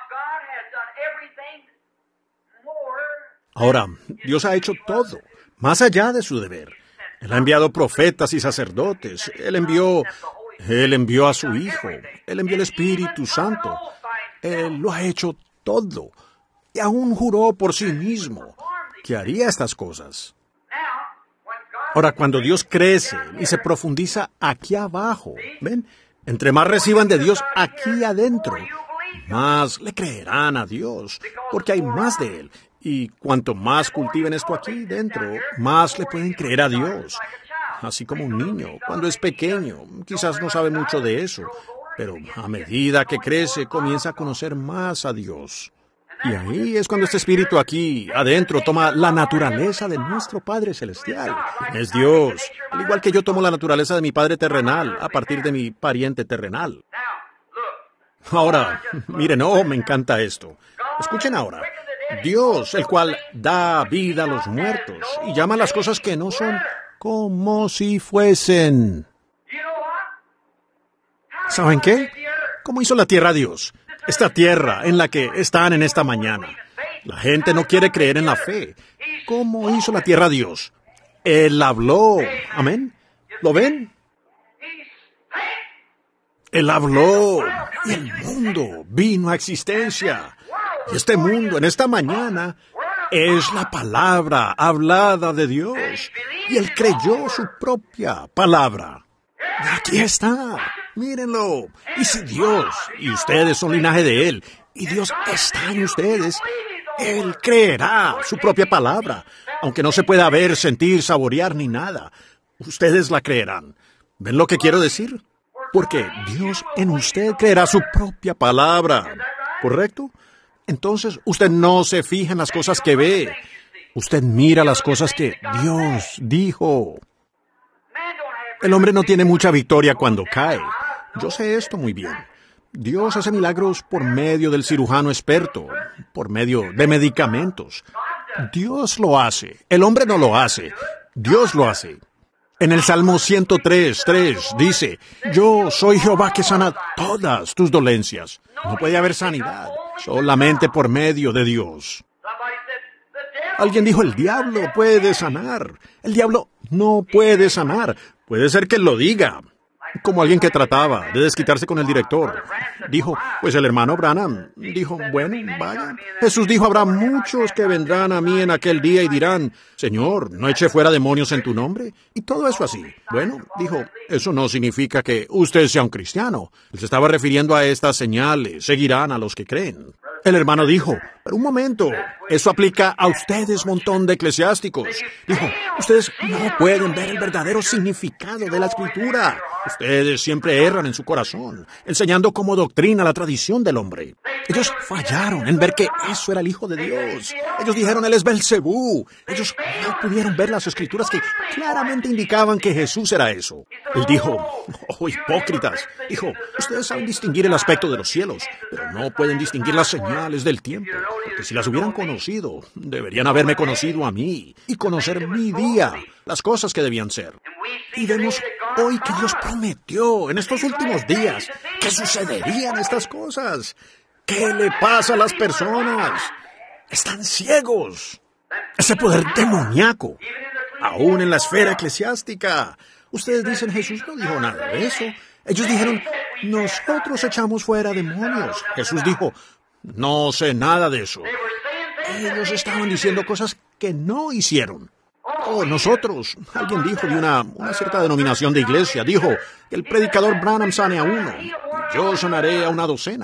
Ahora, Dios ha hecho todo, más allá de su deber. Él ha enviado profetas y sacerdotes. Él envió a su Hijo. Él envió el Espíritu Santo. Él lo ha hecho todo. Y aún juró por sí mismo que haría estas cosas. Ahora, cuando Dios crece y se profundiza aquí abajo, ¿ven? Entre más reciban de Dios aquí adentro, más le creerán a Dios, porque hay más de Él. Y cuanto más cultiven esto aquí dentro, más le pueden creer a Dios. Así como un niño, cuando es pequeño, quizás no sabe mucho de eso, pero a medida que crece, comienza a conocer más a Dios. Y ahí es cuando este espíritu aquí adentro toma la naturaleza de nuestro Padre Celestial. Es Dios, al igual que yo tomo la naturaleza de mi Padre terrenal a partir de mi pariente terrenal. Ahora, miren, me encanta esto. Escuchen ahora. Dios, el cual da vida a los muertos y llama a las cosas que no son como si fuesen. ¿Saben qué? ¿Cómo hizo la tierra Dios? Esta tierra en la que están en esta mañana. La gente no quiere creer en la fe. ¿Cómo hizo la tierra Dios? Él habló. ¿Amén? ¿Lo ven? Él habló y el mundo vino a existencia. Y este mundo, en esta mañana, es la palabra hablada de Dios. Y Él creyó su propia palabra. Y aquí está. Mírenlo. Y si Dios, y ustedes son linaje de Él, y Dios está en ustedes, Él creerá su propia palabra. Aunque no se pueda ver, sentir, saborear ni nada. Ustedes la creerán. ¿Ven lo que quiero decir? Porque Dios en usted creerá su propia palabra. ¿Correcto? Entonces, usted no se fija en las cosas que ve. Usted mira las cosas que Dios dijo. El hombre no tiene mucha victoria cuando cae. Yo sé esto muy bien. Dios hace milagros por medio del cirujano experto, por medio de medicamentos. Dios lo hace. El hombre no lo hace. Dios lo hace. En el Salmo 103:3 dice, yo soy Jehová que sana todas tus dolencias. No puede haber sanidad, solamente por medio de Dios. Alguien dijo, el diablo puede sanar. El diablo no puede sanar. Puede ser que él lo diga. Como alguien que trataba de desquitarse con el director. Dijo, pues el hermano Branham dijo, bueno, vaya. Jesús dijo, habrá muchos que vendrán a mí en aquel día y dirán, Señor, ¿no eché fuera demonios en tu nombre? Y todo eso así. Bueno, dijo, eso no significa que usted sea un cristiano. Él se estaba refiriendo a estas señales, seguirán a los que creen. El hermano dijo, pero un momento, eso aplica a ustedes, montón de eclesiásticos. Dijo, ustedes no pueden ver el verdadero significado de la Escritura. Ustedes siempre erran en su corazón, enseñando como doctrina la tradición del hombre. Ellos fallaron en ver que eso era el Hijo de Dios. Ellos dijeron, Él es Belcebú. Ellos no pudieron ver las Escrituras que claramente indicaban que Jesús era eso. Él dijo, hipócritas. Dijo, ustedes saben distinguir el aspecto de los cielos, pero no pueden distinguir las señales del tiempo. Porque si las hubieran conocido, deberían haberme conocido a mí y conocer mi día, las cosas que debían ser. Y vemos hoy que Dios prometió en estos últimos días que sucederían estas cosas. ¿Qué le pasa a las personas? Están ciegos. Ese poder demoníaco, aún en la esfera eclesiástica. Ustedes dicen, Jesús no dijo nada de eso. Ellos dijeron, nosotros echamos fuera demonios. Jesús dijo, no sé nada de eso. Ellos estaban diciendo cosas que no hicieron. Nosotros, alguien dijo de una cierta denominación de iglesia, dijo que el predicador Branham sane a uno, y yo sanaré a una docena.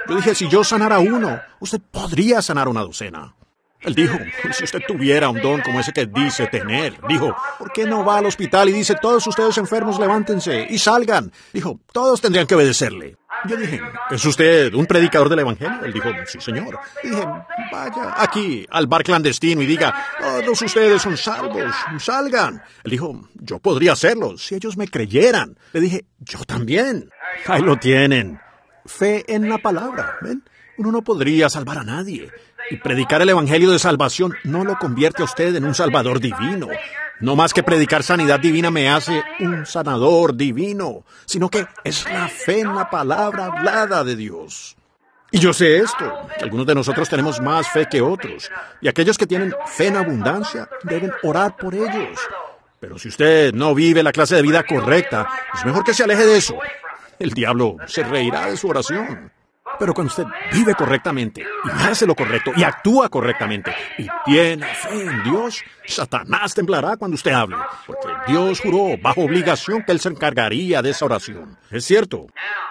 Yo dije, si yo sanara uno, usted podría sanar una docena. Él dijo, si usted tuviera un don como ese que dice tener, dijo, ¿por qué no va al hospital y dice, todos ustedes enfermos, levántense y salgan? Dijo, todos tendrían que obedecerle. Yo dije, ¿es usted un predicador del evangelio? Él dijo, sí, señor. Y dije, vaya aquí al bar clandestino y diga, todos ustedes son salvos, salgan. Él dijo, yo podría hacerlo si ellos me creyeran. Le dije, yo también. Ahí lo tienen. Fe en la palabra, ¿ven? Uno no podría salvar a nadie. Y predicar el evangelio de salvación no lo convierte a usted en un salvador divino. No más que predicar sanidad divina me hace un sanador divino, sino que es la fe en la palabra hablada de Dios. Y yo sé esto, que algunos de nosotros tenemos más fe que otros, y aquellos que tienen fe en abundancia deben orar por ellos. Pero si usted no vive la clase de vida correcta, es mejor que se aleje de eso. El diablo se reirá de su oración. Pero cuando usted vive correctamente, y hace lo correcto, y actúa correctamente, y tiene fe en Dios, Satanás temblará cuando usted hable, porque Dios juró bajo obligación que Él se encargaría de esa oración. ¿Es cierto?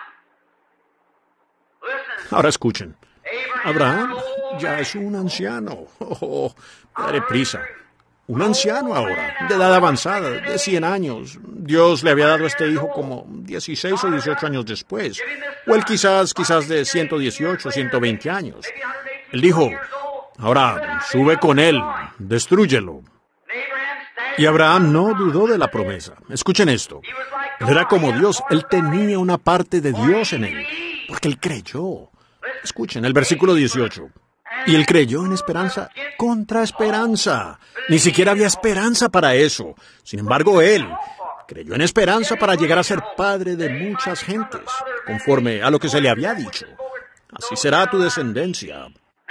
Ahora escuchen. Abraham ya es un anciano. Daré prisa. Un anciano ahora, de edad avanzada, de 100 años. Dios le había dado a este hijo como 16 o 18 años después. O él quizás de 118, 120 años. Él dijo, ahora sube con él, destrúyelo. Y Abraham no dudó de la promesa. Escuchen esto. Él era como Dios, él tenía una parte de Dios en él, porque él creyó. Escuchen el versículo 18. Y él creyó en esperanza contra esperanza. Ni siquiera había esperanza para eso. Sin embargo, él creyó en esperanza para llegar a ser padre de muchas gentes, conforme a lo que se le había dicho. Así será tu descendencia.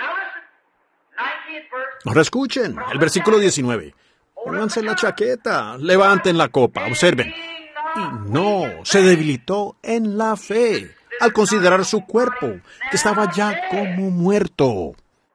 Ahora escuchen, el versículo 19. Pónganse la chaqueta, levanten la copa, observen. Y no, se debilitó en la fe, al considerar su cuerpo, que estaba ya como muerto.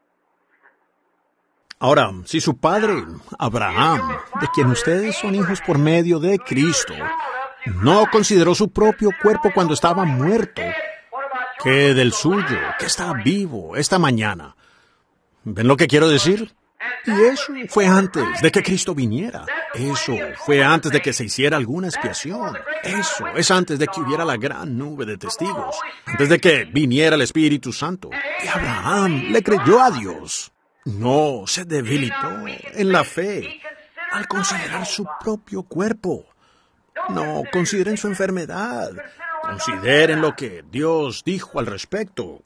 Ahora, si su padre, Abraham, de quien ustedes son hijos por medio de Cristo, no consideró su propio cuerpo cuando estaba muerto, ¿qué del suyo, que está vivo esta mañana? ¿Ven lo que quiero decir? Y eso fue antes de que Cristo viniera. Eso fue antes de que se hiciera alguna expiación. Eso es antes de que hubiera la gran nube de testigos. Antes de que viniera el Espíritu Santo. Y Abraham le creyó a Dios. No, se debilitó en la fe al considerar su propio cuerpo. No, consideren su enfermedad. Consideren lo que Dios dijo al respecto.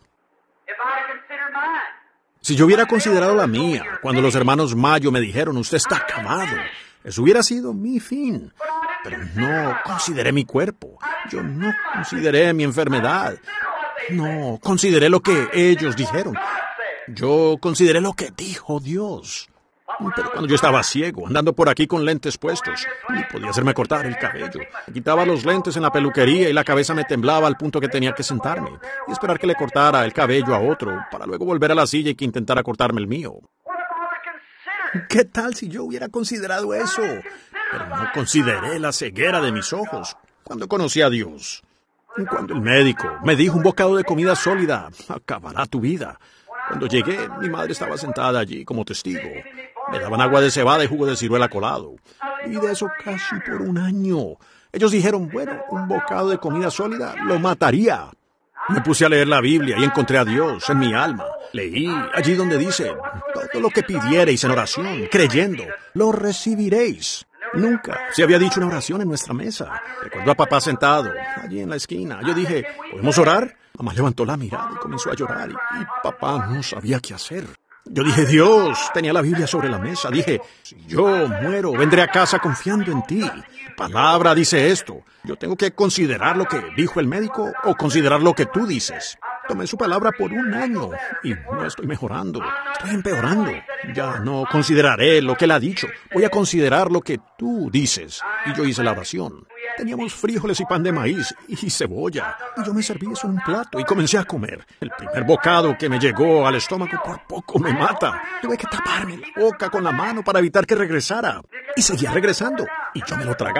Si yo hubiera considerado la mía, cuando los hermanos Mayo me dijeron, usted está acabado, eso hubiera sido mi fin. Pero no consideré mi cuerpo. Yo no consideré mi enfermedad. No, consideré lo que ellos dijeron. Yo consideré lo que dijo Dios. Pero cuando yo estaba ciego, andando por aquí con lentes puestos, ni podía hacerme cortar el cabello. Me quitaba los lentes en la peluquería y la cabeza me temblaba al punto que tenía que sentarme y esperar que le cortara el cabello a otro, para luego volver a la silla y que intentara cortarme el mío. ¿Qué tal si yo hubiera considerado eso? Pero no consideré la ceguera de mis ojos cuando conocí a Dios. Cuando el médico me dijo un bocado de comida sólida acabará tu vida. Cuando llegué, mi madre estaba sentada allí como testigo. Me daban agua de cebada y jugo de ciruela colado. Y de eso casi por un año. Ellos dijeron, bueno, un bocado de comida sólida lo mataría. Me puse a leer la Biblia y encontré a Dios en mi alma. Leí allí donde dice, todo lo que pidiereis en oración, creyendo, lo recibiréis. Nunca se había dicho una oración en nuestra mesa. Recuerdo a papá sentado, allí en la esquina. Yo dije, ¿podemos orar? Mamá levantó la mirada y comenzó a llorar y papá no sabía qué hacer. Yo dije, Dios, tenía la Biblia sobre la mesa. Dije, si yo muero, vendré a casa confiando en ti. Tu palabra dice esto. Yo tengo que considerar lo que dijo el médico o considerar lo que tú dices. Tomé su palabra por un año y no estoy mejorando. Estoy empeorando. Ya no consideraré lo que él ha dicho. Voy a considerar lo que tú dices. Y yo hice la oración. Teníamos frijoles y pan de maíz y cebolla. Y yo me serví eso en un plato y comencé a comer. El primer bocado que me llegó al estómago por poco me mata. Tuve que taparme la boca con la mano para evitar que regresara. Y seguía regresando. Y yo me lo tragaba.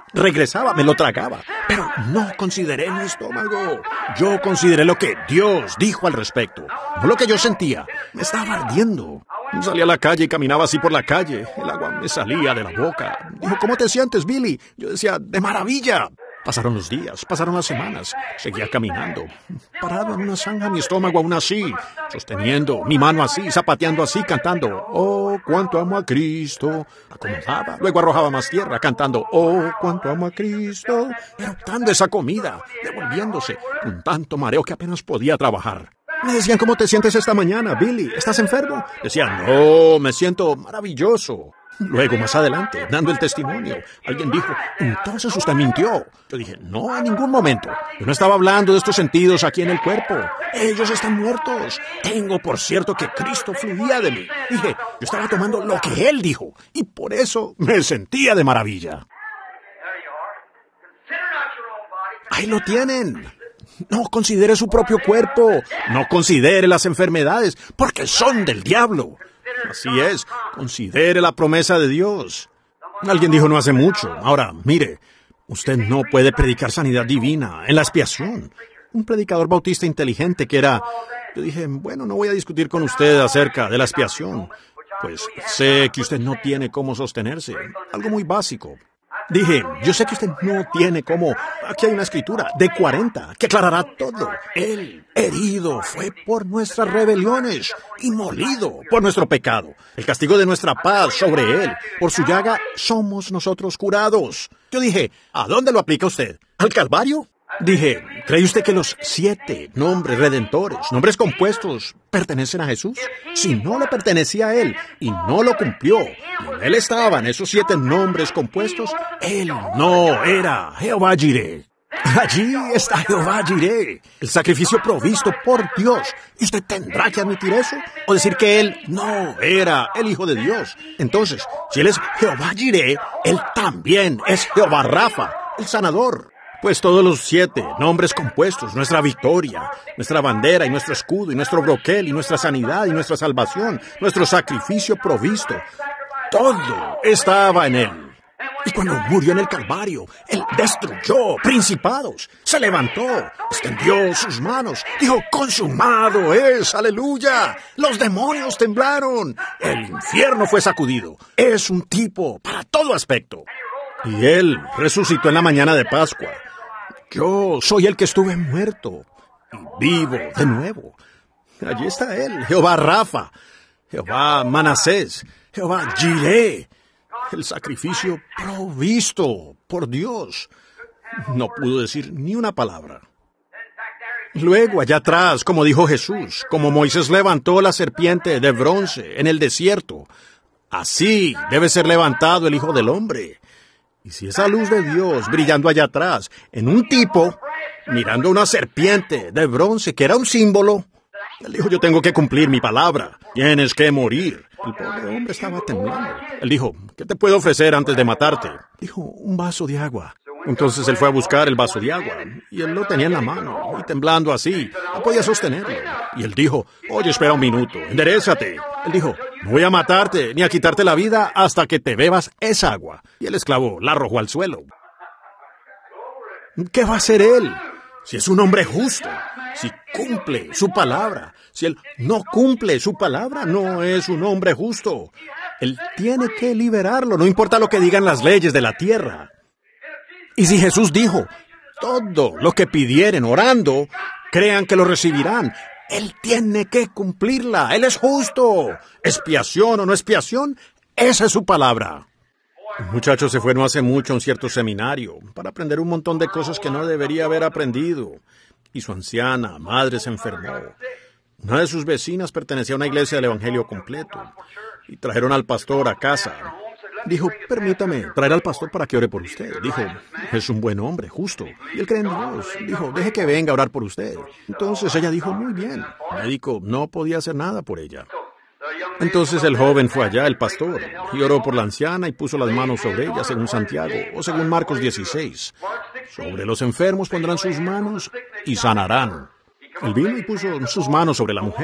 regresaba, me lo tragaba. Pero no consideré mi estómago. Yo consideré lo que Dios dijo al respecto, no lo que yo sentía. Me estaba ardiendo. Salí a la calle y caminaba así por la calle. El agua me salía de la boca. Dijo, ¿cómo te sientes, Billy? Yo decía, de maravilla. Pasaron los días, pasaron las semanas. Seguía caminando, parado en una zanja, mi estómago aún así, sosteniendo mi mano así, zapateando así, cantando, oh, cuánto amo a Cristo. Acomodaba, luego arrojaba más tierra, cantando, oh, cuánto amo a Cristo. Eruptando esa comida, devolviéndose, con tanto mareo que apenas podía trabajar. Me decían, ¿cómo te sientes esta mañana, Billy? ¿Estás enfermo? Decía, no, me siento maravilloso. Luego, más adelante, dando el testimonio, alguien dijo, entonces usted mintió. Yo dije, no, en ningún momento. Yo no estaba hablando de estos sentidos aquí en el cuerpo. Ellos están muertos. Tengo por cierto que Cristo fluía de mí. Dije, yo estaba tomando lo que Él dijo, y por eso me sentía de maravilla. Ahí lo tienen. No considere su propio cuerpo. No considere las enfermedades, porque son del diablo. Así es, considere la promesa de Dios. Alguien dijo no hace mucho. Ahora, mire, usted no puede predicar sanidad divina en la expiación. Un predicador bautista inteligente que era... Yo dije, bueno, no voy a discutir con usted acerca de la expiación, pues sé que usted no tiene cómo sostenerse. Algo muy básico. Dije, yo sé que usted no tiene cómo... Aquí hay una escritura de 40 que aclarará todo. Él, herido, fue por nuestras rebeliones y molido por nuestro pecado. El castigo de nuestra paz sobre Él. Por su llaga somos nosotros curados. Yo dije, ¿a dónde lo aplica usted? ¿Al Calvario? Dije, ¿cree usted que los 7 nombres redentores, nombres compuestos, pertenecen a Jesús? Si no le pertenecía a Él y no lo cumplió, y en Él estaban esos 7 nombres compuestos, Él no era Jehová Jireh. Allí está Jehová Jireh, el sacrificio provisto por Dios. ¿Y usted tendrá que admitir eso? ¿O decir que Él no era el Hijo de Dios? Entonces, si Él es Jehová Jireh, Él también es Jehová Rafa, el sanador. Pues todos los 7 nombres compuestos, nuestra victoria, nuestra bandera y nuestro escudo y nuestro broquel y nuestra sanidad y nuestra salvación, nuestro sacrificio provisto, todo estaba en Él. Y cuando murió en el Calvario, Él destruyó principados, se levantó, extendió sus manos, dijo, consumado es, aleluya. Los demonios temblaron, el infierno fue sacudido. Es un tipo para todo aspecto. Y Él resucitó en la mañana de Pascua. Yo soy el que estuve muerto y vivo de nuevo. Allí está Él, Jehová Rafa, Jehová Manasés, Jehová Jireh, el sacrificio provisto por Dios. No pudo decir ni una palabra. Luego, allá atrás, como dijo Jesús, como Moisés levantó la serpiente de bronce en el desierto, así debe ser levantado el Hijo del Hombre. Y si esa luz de Dios brillando allá atrás, en un tipo, mirando una serpiente de bronce, que era un símbolo, él dijo, yo tengo que cumplir mi palabra, tienes que morir. El pobre hombre estaba temblando. Él dijo, ¿qué te puedo ofrecer antes de matarte? Dijo, un vaso de agua. Entonces él fue a buscar el vaso de agua, y él lo tenía en la mano, y temblando así, no podía sostenerlo. Y él dijo, oye, espera un minuto, enderézate. Él dijo, no voy a matarte, ni a quitarte la vida hasta que te bebas esa agua. Y el esclavo la arrojó al suelo. ¿Qué va a hacer él? Si es un hombre justo, si cumple su palabra. Si él no cumple su palabra, no es un hombre justo. Él tiene que liberarlo, no importa lo que digan las leyes de la tierra. Y si Jesús dijo, todo lo que pidieren orando, crean que lo recibirán. Él tiene que cumplirla. Él es justo. Expiación o no expiación, esa es su palabra. El muchacho se fue no hace mucho a un cierto seminario para aprender un montón de cosas que no debería haber aprendido. Y su anciana madre se enfermó. Una de sus vecinas pertenecía a una iglesia del Evangelio completo. Y trajeron al pastor a casa. Dijo, permítame traer al pastor para que ore por usted. Dijo, es un buen hombre, justo. Y él cree en Dios. Dijo, deje que venga a orar por usted. Entonces ella dijo, muy bien. El médico no podía hacer nada por ella. Entonces el joven fue allá, el pastor, y oró por la anciana y puso las manos sobre ella, según Santiago, o según Marcos 16. Sobre los enfermos pondrán sus manos y sanarán. Él vino y puso sus manos sobre la mujer.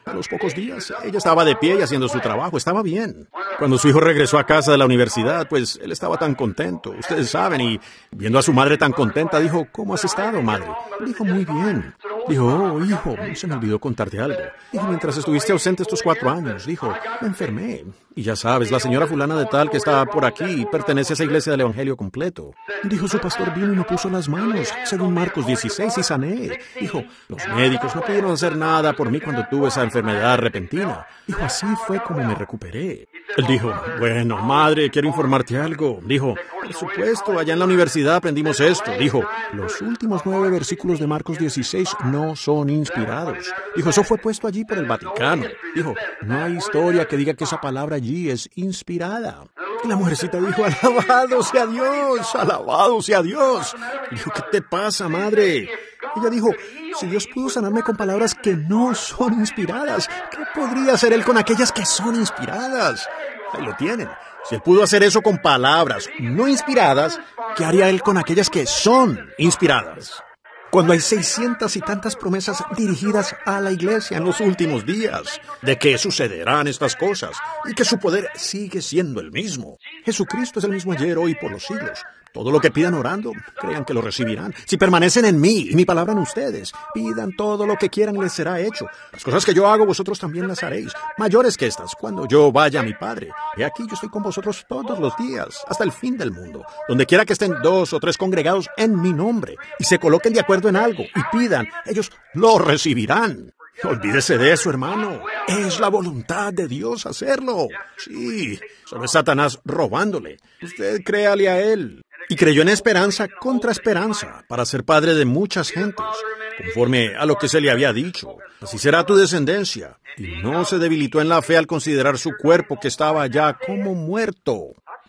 A los pocos días, ella estaba de pie y haciendo su trabajo, estaba bien. Cuando su hijo regresó a casa de la universidad, pues él estaba tan contento, ustedes saben, y viendo a su madre tan contenta, dijo, ¿cómo has estado, madre? Dijo, muy bien. Dijo, oh, hijo, se me olvidó contarte algo. Dijo, mientras estuviste ausente estos 4 años, dijo, me enfermé. Y ya sabes, la señora fulana de tal que está por aquí pertenece a esa iglesia del Evangelio completo. Dijo, su pastor vino y me puso las manos, según Marcos 16, y sané. Dijo, los médicos no pudieron hacer nada por mí cuando tuve esa enfermedad repentina. Dijo, así fue como me recuperé. Él dijo, bueno, madre, quiero informarte algo. Dijo, por supuesto, allá en la universidad aprendimos esto. Dijo, los últimos 9 versículos de Marcos 16 no son inspirados. Dijo, eso fue puesto allí por el Vaticano. Dijo, no hay historia que diga que esa palabra allí es inspirada. Y la mujercita dijo, alabado sea Dios, alabado sea Dios. Dijo, ¿qué te pasa, madre? Ella dijo, si Dios pudo sanarme con palabras que no son inspiradas, ¿qué podría hacer Él con aquellas que son inspiradas? Ahí lo tienen. Si Él pudo hacer eso con palabras no inspiradas, ¿qué haría Él con aquellas que son inspiradas? Cuando hay 600 y tantas promesas dirigidas a la iglesia en los últimos días, de que sucederán estas cosas y que su poder sigue siendo el mismo. Jesucristo es el mismo ayer, hoy y por los siglos. Todo lo que pidan orando, crean que lo recibirán. Si permanecen en mí y mi palabra en ustedes, pidan todo lo que quieran y les será hecho. Las cosas que yo hago, vosotros también las haréis, mayores que estas, cuando yo vaya a mi Padre. He aquí, yo estoy con vosotros todos los días, hasta el fin del mundo. Donde quiera que estén 2 o 3 congregados en mi nombre, y se coloquen de acuerdo en algo, y pidan, ellos lo recibirán. Olvídese de eso, hermano. Es la voluntad de Dios hacerlo. Sí, solo es Satanás robándole. Usted créale a él. Y creyó en esperanza contra esperanza, para ser padre de muchas gentes, conforme a lo que se le había dicho. Así será tu descendencia. Y no se debilitó en la fe al considerar su cuerpo que estaba ya como muerto.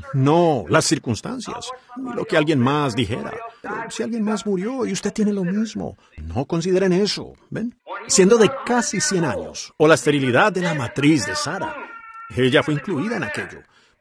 No, las circunstancias, ni lo que alguien más dijera. Pero si alguien más murió y usted tiene lo mismo, no consideren eso, ¿ven? Siendo de casi 100 años, o la esterilidad de la matriz de Sara, ella fue incluida en aquello.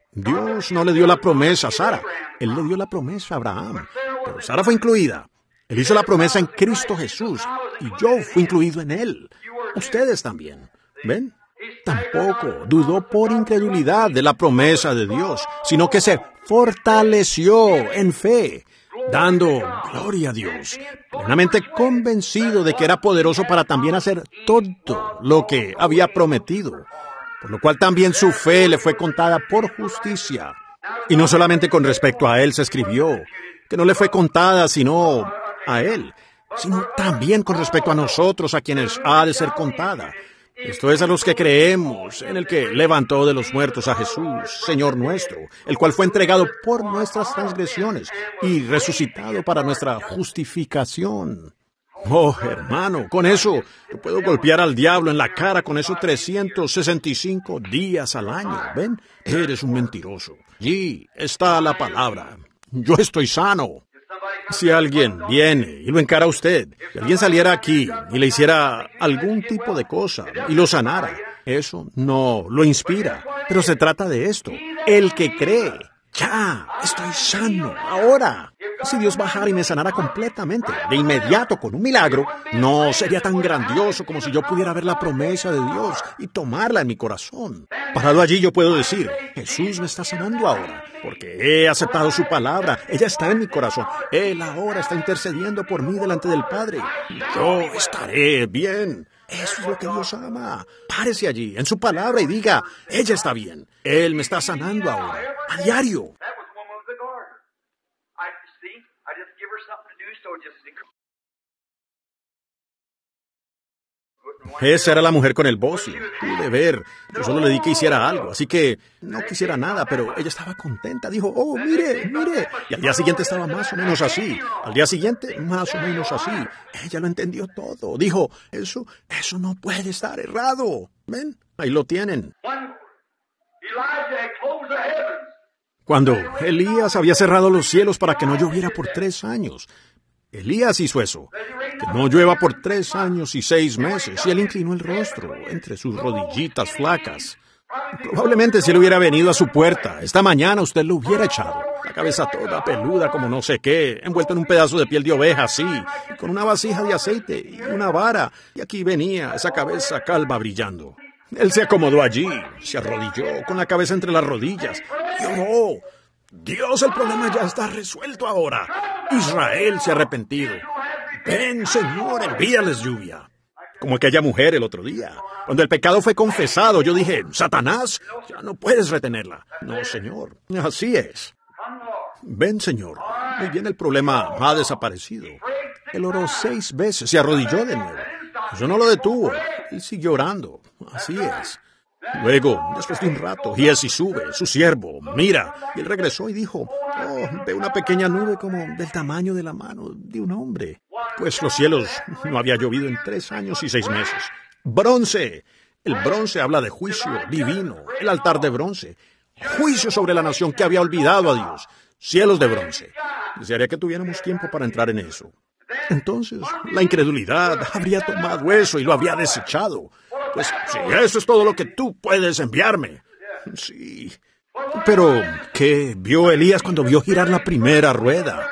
Dios no le dio la promesa a Sara, Él le dio la promesa a Abraham, pero Sara fue incluida. Él hizo la promesa en Cristo Jesús, y yo fui incluido en Él. Ustedes también, ¿ven? Tampoco dudó por incredulidad de la promesa de Dios, sino que se fortaleció en fe, dando gloria a Dios, plenamente convencido de que era poderoso para también hacer todo lo que había prometido, por lo cual también su fe le fue contada por justicia. Y no solamente con respecto a él se escribió, que no le fue contada sino a él, sino también con respecto a nosotros, a quienes ha de ser contada. Esto es a los que creemos en el que levantó de los muertos a Jesús, Señor nuestro, el cual fue entregado por nuestras transgresiones y resucitado para nuestra justificación. Oh, hermano, con eso yo puedo golpear al diablo en la cara con esos 365 días al año. ¿Ven? Eres un mentiroso. Allí está la palabra. Yo estoy sano. Si alguien viene y lo encara a usted, si alguien saliera aquí y le hiciera algún tipo de cosa y lo sanara, eso no lo inspira. Pero se trata de esto. El que cree, ya, estoy sano, ahora. Si Dios bajara y me sanara completamente, de inmediato con un milagro, no sería tan grandioso como si yo pudiera ver la promesa de Dios y tomarla en mi corazón. Parado allí yo puedo decir, Jesús me está sanando ahora, porque he aceptado su palabra, ella está en mi corazón. Él ahora está intercediendo por mí delante del Padre. Yo estaré bien. Eso es lo que Dios ama. Párese allí, en su palabra, y diga, ella está bien. Él me está sanando ahora, a diario. Esa era la mujer con el bocio. Pude ver. Yo solo le di que hiciera algo, así que no quisiera nada, pero ella estaba contenta. Dijo, oh, mire, mire. Y al día siguiente estaba más o menos así. Al día siguiente, más o menos así. Ella lo entendió todo. Dijo, eso no puede estar errado. ¿Ven? Ahí lo tienen. Cuando Elías había cerrado los cielos para que no lloviera por 3 años, Elías hizo eso, que no llueva por 3 años y 6 meses, y él inclinó el rostro entre sus rodillitas flacas. Probablemente si él hubiera venido a su puerta, esta mañana usted lo hubiera echado. La cabeza toda peluda como no sé qué, envuelto en un pedazo de piel de oveja así, con una vasija de aceite y una vara. Y aquí venía esa cabeza calva brillando. Él se acomodó allí, se arrodilló con la cabeza entre las rodillas y oró. Dios, el problema ya está resuelto ahora. Israel se ha arrepentido. Ven, Señor, envíales lluvia. Como aquella mujer el otro día. Cuando el pecado fue confesado, yo dije, Satanás, ya no puedes retenerla. No, Señor, así es. Ven, Señor. Muy bien, el problema ha desaparecido. Él oró 6 veces, se arrodilló de nuevo. Eso no lo detuvo. Él siguió orando. Así es. Luego, después de un rato, Giesi sube, su siervo, mira. Y él regresó y dijo, ve una pequeña nube como del tamaño de la mano de un hombre. Pues los cielos no había llovido en 3 años y 6 meses. Bronce. El bronce habla de juicio divino. El altar de bronce. Juicio sobre la nación que había olvidado a Dios. Cielos de bronce. Desearía que tuviéramos tiempo para entrar en eso. Entonces, la incredulidad habría tomado eso y lo había desechado. Pues si eso es todo lo que tú puedes enviarme. Sí. Pero, ¿qué vio Elías cuando vio girar la primera rueda?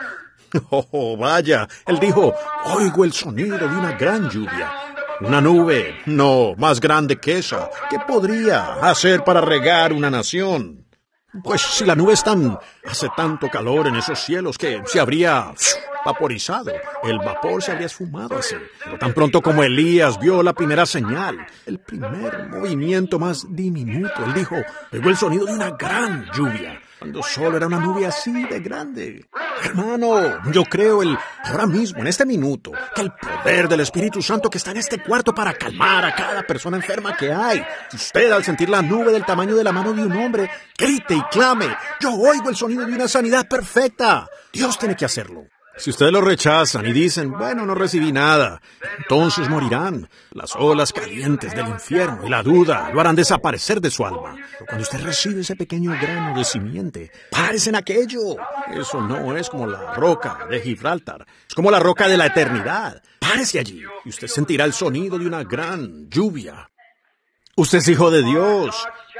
Oh, vaya. Él dijo, oigo el sonido de una gran lluvia. Una nube, no, más grande que esa. ¿Qué podría hacer para regar una nación? Pues si la nube hace tanto calor en esos cielos que se habría vaporizado. El vapor se habría esfumado así. Pero tan pronto como Elías vio la primera señal, el primer movimiento más diminuto, él dijo, oigo el sonido de una gran lluvia. Cuando solo era una nube así de grande. Hermano, yo creo ahora mismo, en este minuto, que el poder del Espíritu Santo que está en este cuarto para calmar a cada persona enferma que hay. Usted, al sentir la nube del tamaño de la mano de un hombre, grite y clame. Yo oigo el sonido de una sanidad perfecta. Dios tiene que hacerlo. Si ustedes lo rechazan y dicen, bueno, no recibí nada, entonces morirán. Las olas calientes del infierno y la duda lo harán desaparecer de su alma. Pero cuando usted recibe ese pequeño grano de simiente, párese en aquello. Eso no es como la roca de Gibraltar, es como la roca de la eternidad. Párese allí y usted sentirá el sonido de una gran lluvia. Usted es hijo de Dios.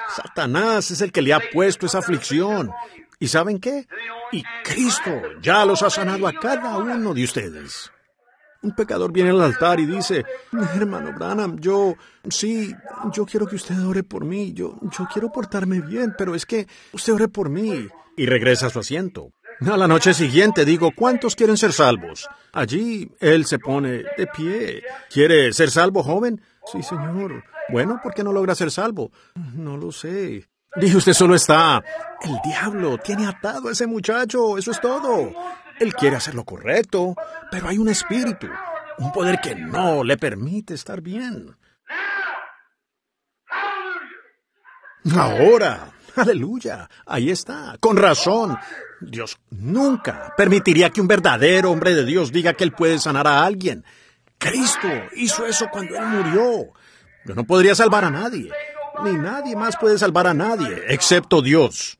Satanás es el que le ha puesto esa aflicción. ¿Y saben qué? Y Cristo ya los ha sanado a cada uno de ustedes. Un pecador viene al altar y dice, hermano Branham, yo quiero que usted ore por mí, yo quiero portarme bien, pero es que usted ore por mí. Y regresa a su asiento. A la noche siguiente digo, ¿cuántos quieren ser salvos? Allí él se pone de pie. ¿Quiere ser salvo, joven? Sí, señor. Bueno, ¿por qué no logra ser salvo? No lo sé. Dije, usted solo está. El diablo tiene atado a ese muchacho, eso es todo. Él quiere hacer lo correcto, pero hay un espíritu, un poder que no le permite estar bien. Ahora, aleluya, ahí está, con razón. Dios nunca permitiría que un verdadero hombre de Dios diga que él puede sanar a alguien. Cristo hizo eso cuando él murió. Yo no podría salvar a nadie. Ni nadie más puede salvar a nadie, excepto Dios.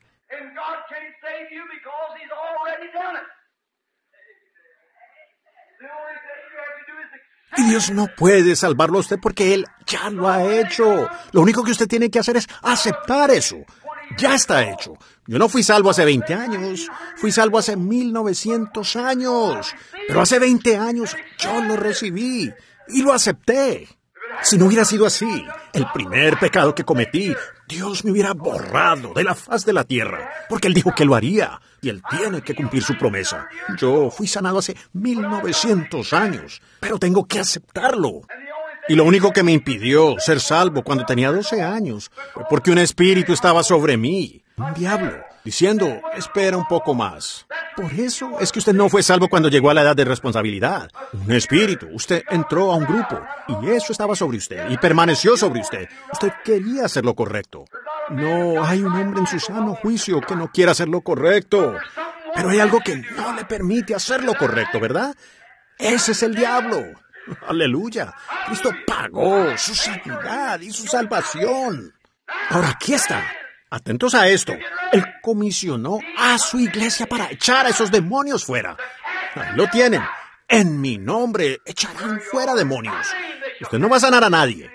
Y Dios no puede salvarlo a usted porque Él ya lo ha hecho. Lo único que usted tiene que hacer es aceptar eso. Ya está hecho. Yo no fui salvo hace 20 años. Fui salvo hace 1900 años. Pero hace 20 años yo lo recibí y lo acepté. Si no hubiera sido así, el primer pecado que cometí, Dios me hubiera borrado de la faz de la tierra, porque Él dijo que lo haría, y Él tiene que cumplir su promesa. Yo fui sanado hace 1900 años, pero tengo que aceptarlo. Y lo único que me impidió ser salvo cuando tenía 12 años fue porque un espíritu estaba sobre mí, un diablo, diciendo, espera un poco más. Por eso es que usted no fue salvo cuando llegó a la edad de responsabilidad. Un espíritu, usted entró a un grupo y eso estaba sobre usted y permaneció sobre usted. Usted quería hacer lo correcto. No hay un hombre en su sano juicio que no quiera hacer lo correcto. Pero hay algo que no le permite hacer lo correcto, ¿verdad? Ese es el diablo. Aleluya. Cristo pagó su sanidad y su salvación. Ahora aquí está. Atentos a esto. Él comisionó a su iglesia para echar a esos demonios fuera. Ahí lo tienen. En mi nombre echarán fuera demonios. Usted no va a sanar a nadie.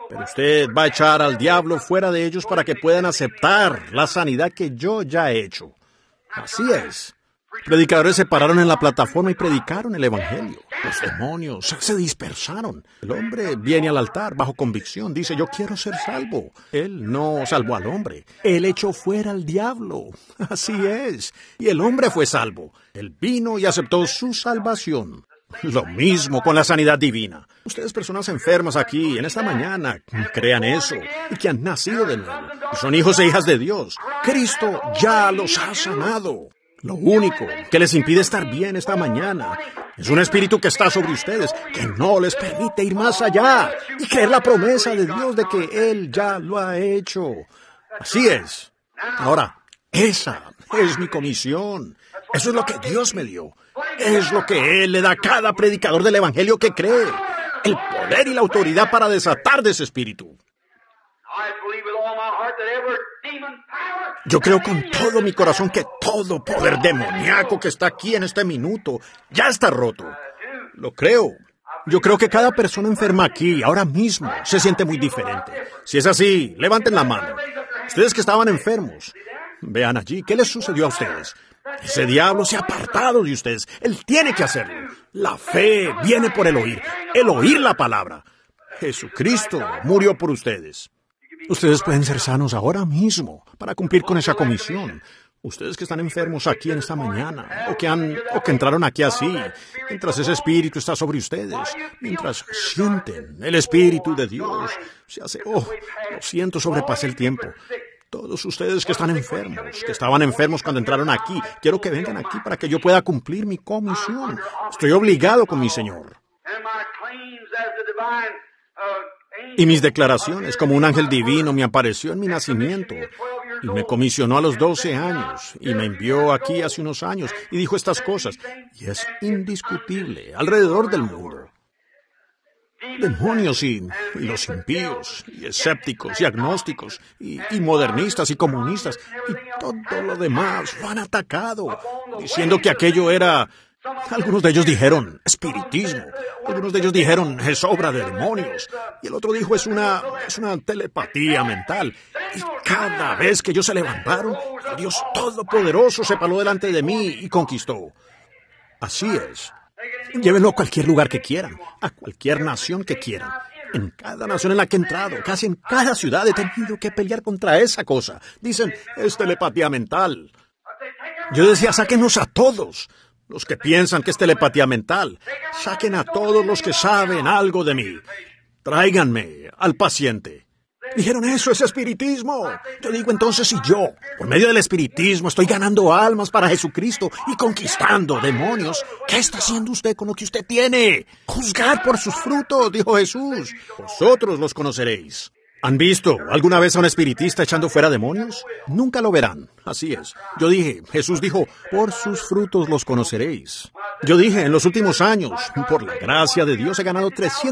Pero usted va a echar al diablo fuera de ellos para que puedan aceptar la sanidad que yo ya he hecho. Así es. Predicadores se pararon en la plataforma y predicaron el Evangelio. Los demonios se dispersaron. El hombre viene al altar bajo convicción. Dice, yo quiero ser salvo. Él no salvó al hombre. Él echó fuera al diablo. Así es. Y el hombre fue salvo. Él vino y aceptó su salvación. Lo mismo con la sanidad divina. Ustedes, personas enfermas aquí en esta mañana, crean eso y que han nacido de nuevo. Son hijos e hijas de Dios. Cristo ya los ha sanado. Lo único que les impide estar bien esta mañana es un espíritu que está sobre ustedes, que no les permite ir más allá y creer la promesa de Dios de que Él ya lo ha hecho. Así es. Ahora, esa es mi comisión. Eso es lo que Dios me dio. Es lo que Él le da a cada predicador del Evangelio que cree. El poder y la autoridad para desatar de ese espíritu. Yo creo con todo mi corazón que todo poder demoníaco que está aquí en este minuto ya está roto. Lo creo. Yo creo que cada persona enferma aquí, ahora mismo, se siente muy diferente. Si es así, levanten la mano. Ustedes que estaban enfermos, vean allí, ¿qué les sucedió a ustedes? Ese diablo se ha apartado de ustedes. Él tiene que hacerlo. La fe viene por el oír la palabra. Jesucristo murió por ustedes. Ustedes pueden ser sanos ahora mismo para cumplir con esa comisión. Ustedes que están enfermos aquí en esta mañana, o que entraron aquí así, mientras ese espíritu está sobre ustedes, mientras sienten el espíritu de Dios, se hace, lo siento, sobrepasé el tiempo. Todos ustedes que están enfermos, que estaban enfermos cuando entraron aquí, quiero que vengan aquí para que yo pueda cumplir mi comisión. Estoy obligado con mi Señor. Y mis declaraciones como un ángel divino me apareció en mi nacimiento y me comisionó a los 12 años y me envió aquí hace unos años y dijo estas cosas. Y es indiscutible alrededor del mundo. Demonios y los impíos, y escépticos, y agnósticos, y modernistas, y comunistas, y todo lo demás lo han atacado, diciendo que aquello era... Algunos de ellos dijeron espiritismo, algunos de ellos dijeron es obra de demonios, y el otro dijo es una telepatía mental. Y cada vez que ellos se levantaron, el Dios Todopoderoso se paró delante de mí y conquistó. Así es. Llévenlo a cualquier lugar que quieran, a cualquier nación que quieran. En cada nación en la que he entrado, casi en cada ciudad he tenido que pelear contra esa cosa. Dicen, es telepatía mental. Yo decía, sáquenos a todos. Los que piensan que es telepatía mental, saquen a todos los que saben algo de mí. Tráiganme al paciente. Dijeron, eso es espiritismo. Yo digo, entonces, si yo, por medio del espiritismo, estoy ganando almas para Jesucristo y conquistando demonios, ¿qué está haciendo usted con lo que usted tiene? Juzgar por sus frutos, dijo Jesús. Vosotros los conoceréis. ¿Han visto alguna vez a un espiritista echando fuera demonios? Nunca lo verán. Así es. Yo dije, Jesús dijo, por sus frutos los conoceréis. Yo dije, en los últimos años, por la gracia de Dios, he ganado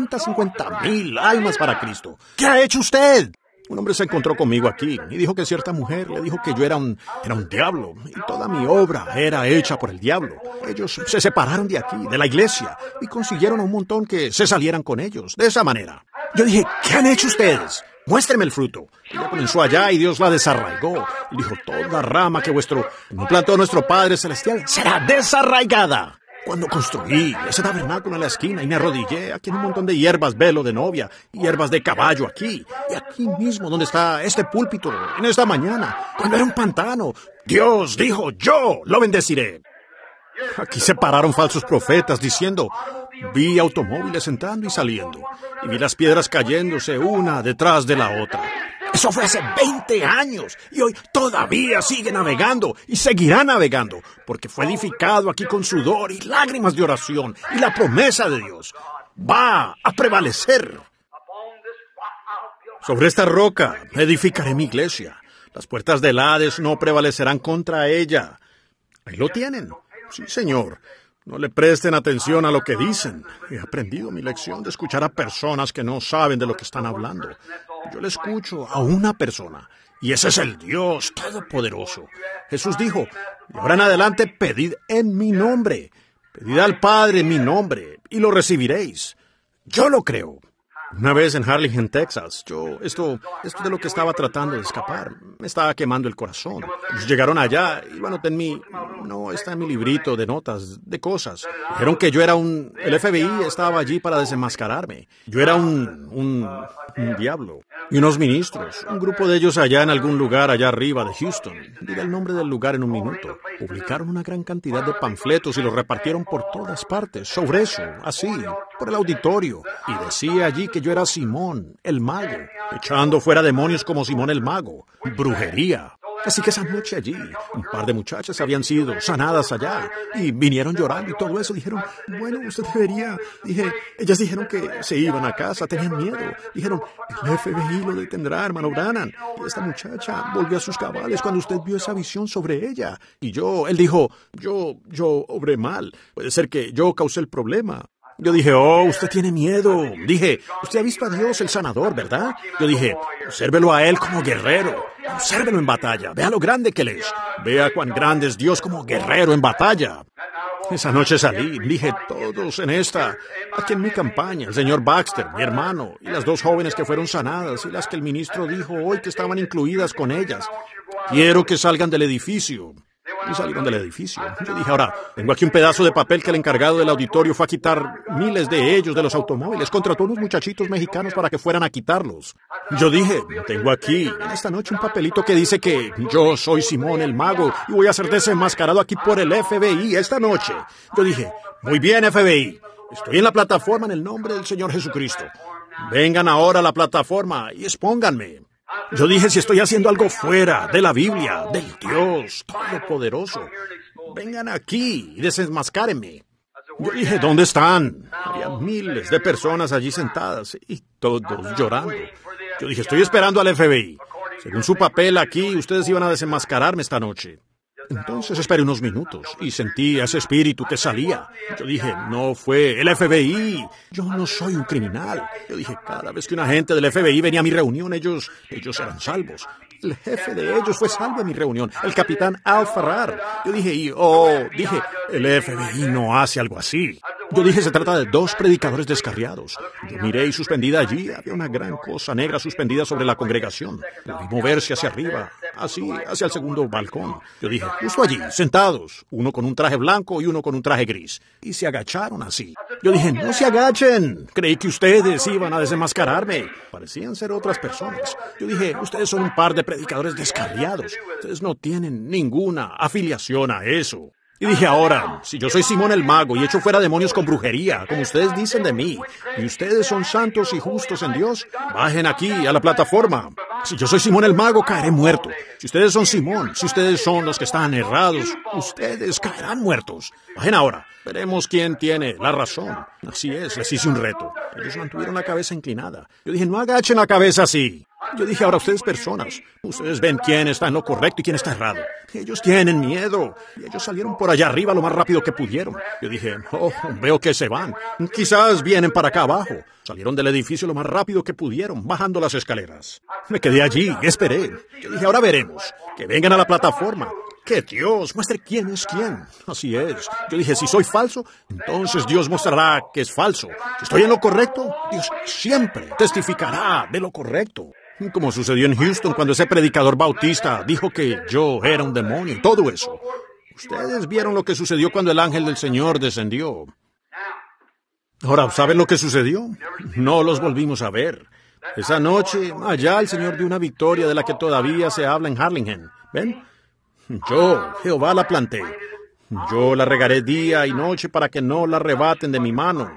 350,000 almas para Cristo. ¿Qué ha hecho usted? Un hombre se encontró conmigo aquí y dijo que cierta mujer le dijo que yo era un diablo y toda mi obra era hecha por el diablo. Ellos se separaron de aquí, de la iglesia, y consiguieron a un montón que se salieran con ellos, de esa manera. Yo dije, ¿qué han hecho ustedes? Muéstrenme el fruto. Ella comenzó allá y Dios la desarraigó. Y dijo, toda rama que no plantó nuestro Padre Celestial será desarraigada. Cuando construí ese tabernáculo en la esquina y me arrodillé, aquí en un montón de hierbas velo de novia y hierbas de caballo aquí. Y aquí mismo donde está este púlpito, en esta mañana, cuando era un pantano, Dios dijo, yo lo bendeciré. Aquí se pararon falsos profetas diciendo, vi automóviles entrando y saliendo, y vi las piedras cayéndose una detrás de la otra. Eso fue hace 20 años, y hoy todavía sigue navegando, y seguirá navegando, porque fue edificado aquí con sudor y lágrimas de oración, y la promesa de Dios va a prevalecer. Sobre esta roca edificaré mi iglesia. Las puertas del Hades no prevalecerán contra ella. Ahí lo tienen. Sí, Señor. No le presten atención a lo que dicen. He aprendido mi lección de escuchar a personas que no saben de lo que están hablando. Yo le escucho a una persona, y ese es el Dios Todopoderoso. Jesús dijo, de ahora en adelante pedid en mi nombre. Pedid al Padre en mi nombre, y lo recibiréis. Yo lo creo. Una vez en Harlingen, Texas, esto de lo que estaba tratando de escapar, me estaba quemando el corazón. Ellos llegaron allá y lo anoté está en mi librito de notas, de cosas. Dijeron que el FBI estaba allí para desenmascararme. Yo era un diablo. Y unos ministros, un grupo de ellos allá en algún lugar allá arriba de Houston, diré el nombre del lugar en un minuto, publicaron una gran cantidad de panfletos y los repartieron por todas partes, sobre eso, así, por el auditorio, y decía allí que yo era Simón, el mago, echando fuera demonios como Simón el mago, brujería. Así que esa noche allí, un par de muchachas habían sido sanadas allá y vinieron llorando y todo eso. Dijeron, bueno, usted debería... ellas dijeron que se iban a casa, tenían miedo. Dijeron, el FBI lo detendrá, hermano Branham. Y esta muchacha volvió a sus cabales cuando usted vio esa visión sobre ella. Y él dijo, yo obré mal. Puede ser que yo causé el problema. Yo dije, usted tiene miedo. Dije, usted ha visto a Dios el sanador, ¿verdad? Yo dije, obsérvelo a él como guerrero. Obsérvelo en batalla. Vea lo grande que él es. Vea cuán grande es Dios como guerrero en batalla. Esa noche salí, dije, todos aquí en mi campaña, el señor Baxter, mi hermano, y las 2 jóvenes que fueron sanadas, y las que el ministro dijo hoy que estaban incluidas con ellas. Quiero que salgan del edificio. Y salieron del edificio. Yo dije, ahora, tengo aquí un pedazo de papel que el encargado del auditorio fue a quitar miles de ellos de los automóviles. Contrató unos muchachitos mexicanos para que fueran a quitarlos. Yo dije, tengo aquí, en esta noche, un papelito que dice que yo soy Simón el mago y voy a ser desenmascarado aquí por el FBI esta noche. Yo dije, muy bien, FBI. Estoy en la plataforma en el nombre del Señor Jesucristo. Vengan ahora a la plataforma y expónganme. Yo dije, si estoy haciendo algo fuera de la Biblia, del Dios Todopoderoso, vengan aquí y desenmascárenme. Yo dije, ¿dónde están? Había miles de personas allí sentadas y todos llorando. Yo dije, estoy esperando al FBI. Según su papel aquí, ustedes iban a desenmascararme esta noche. Entonces esperé unos minutos y sentí ese espíritu que salía. Yo dije, no fue el FBI. Yo no soy un criminal. Yo dije, cada vez que un agente del FBI venía a mi reunión, ellos eran salvos. El jefe de ellos fue salvo en mi reunión, el capitán Al Farrar. Yo dije, el FBI no hace algo así. Yo dije, se trata de 2 predicadores descarriados. Yo miré y suspendida allí había una gran cosa negra suspendida sobre la congregación. La vi moverse hacia arriba, así, hacia el segundo balcón. Yo dije, justo allí, sentados, uno con un traje blanco y uno con un traje gris. Y se agacharon así. Yo dije, no se agachen. Creí que ustedes iban a desenmascararme. Parecían ser otras personas. Yo dije, ustedes son un par de predicadores descarriados. Ustedes no tienen ninguna afiliación a eso. Y dije, ahora, si yo soy Simón el mago y echo fuera demonios con brujería, como ustedes dicen de mí, y ustedes son santos y justos en Dios, bajen aquí a la plataforma. Si yo soy Simón el mago, caeré muerto. Si ustedes son Simón, si ustedes son los que están errados, ustedes caerán muertos. Bajen ahora. Veremos quién tiene la razón. Así es, les hice un reto. Ellos mantuvieron la cabeza inclinada. Yo dije, no agachen la cabeza así. Yo dije, ahora ustedes personas, ustedes ven quién está en lo correcto y quién está errado. Ellos tienen miedo. Y ellos salieron por allá arriba lo más rápido que pudieron. Yo dije, veo que se van. Quizás vienen para acá abajo. Salieron del edificio lo más rápido que pudieron, bajando las escaleras. Me quedé allí y esperé. Yo dije, ahora veremos. Que vengan a la plataforma. Que Dios muestre quién es quién. Así es. Yo dije, si soy falso, entonces Dios mostrará que es falso. Si estoy en lo correcto, Dios siempre testificará de lo correcto. Como sucedió en Houston cuando ese predicador bautista dijo que yo era un demonio y todo eso. Ustedes vieron lo que sucedió cuando el ángel del Señor descendió. Ahora, ¿saben lo que sucedió? No los volvimos a ver. Esa noche, allá el Señor dio una victoria de la que todavía se habla en Harlingen. ¿Ven? Yo, Jehová, la planté. Yo la regaré día y noche para que no la arrebaten de mi mano.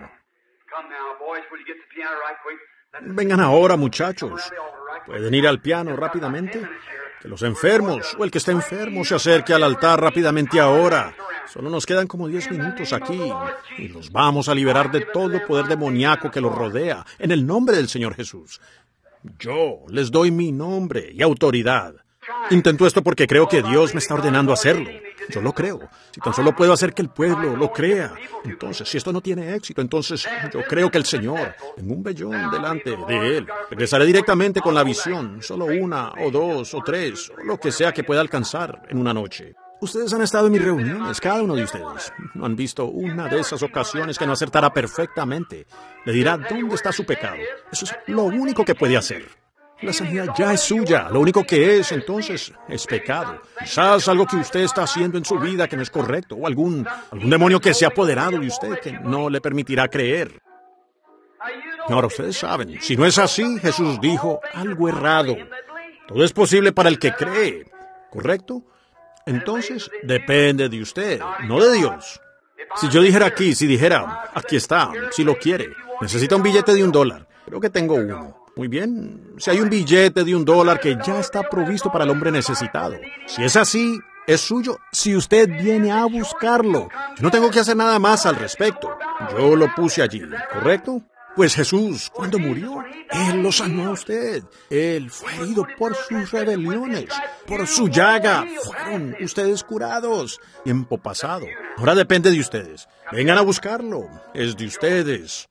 Vengan ahora, muchachos. ¿Pueden ir al piano rápidamente? Que los enfermos o el que esté enfermo se acerque al altar rápidamente ahora. Solo nos quedan como 10 minutos aquí y los vamos a liberar de todo poder demoníaco que los rodea en el nombre del Señor Jesús. Yo les doy mi nombre y autoridad. Intento esto porque creo que Dios me está ordenando hacerlo. Yo lo creo. Si tan solo puedo hacer que el pueblo lo crea. Entonces, si esto no tiene éxito, entonces yo creo que el Señor, en un vellón delante de Él, regresaré directamente con la visión. Solo 1 o 2 o 3, o lo que sea que pueda alcanzar en una noche. Ustedes han estado en mis reuniones, cada uno de ustedes. No han visto una de esas ocasiones que no acertará perfectamente. Le dirá dónde está su pecado. Eso es lo único que puede hacer. La sanidad ya es suya. Lo único que es, entonces, es pecado. Quizás algo que usted está haciendo en su vida que no es correcto, o algún demonio que se ha apoderado de usted que no le permitirá creer. Ahora, ustedes saben, si no es así, Jesús dijo algo errado. Todo es posible para el que cree, ¿correcto? Entonces, depende de usted, no de Dios. Si yo dijera aquí, si dijera, aquí está, si lo quiere, necesita un billete de $1. Creo que tengo uno. Muy bien, si hay un billete de $1 que ya está provisto para el hombre necesitado. Si es así, es suyo si usted viene a buscarlo. Yo no tengo que hacer nada más al respecto. Yo lo puse allí, ¿correcto? Pues Jesús, cuando murió, Él lo sanó a usted. Él fue herido por sus rebeliones. Por su llaga fueron ustedes curados. Tiempo pasado. Ahora depende de ustedes. Vengan a buscarlo. Es de ustedes.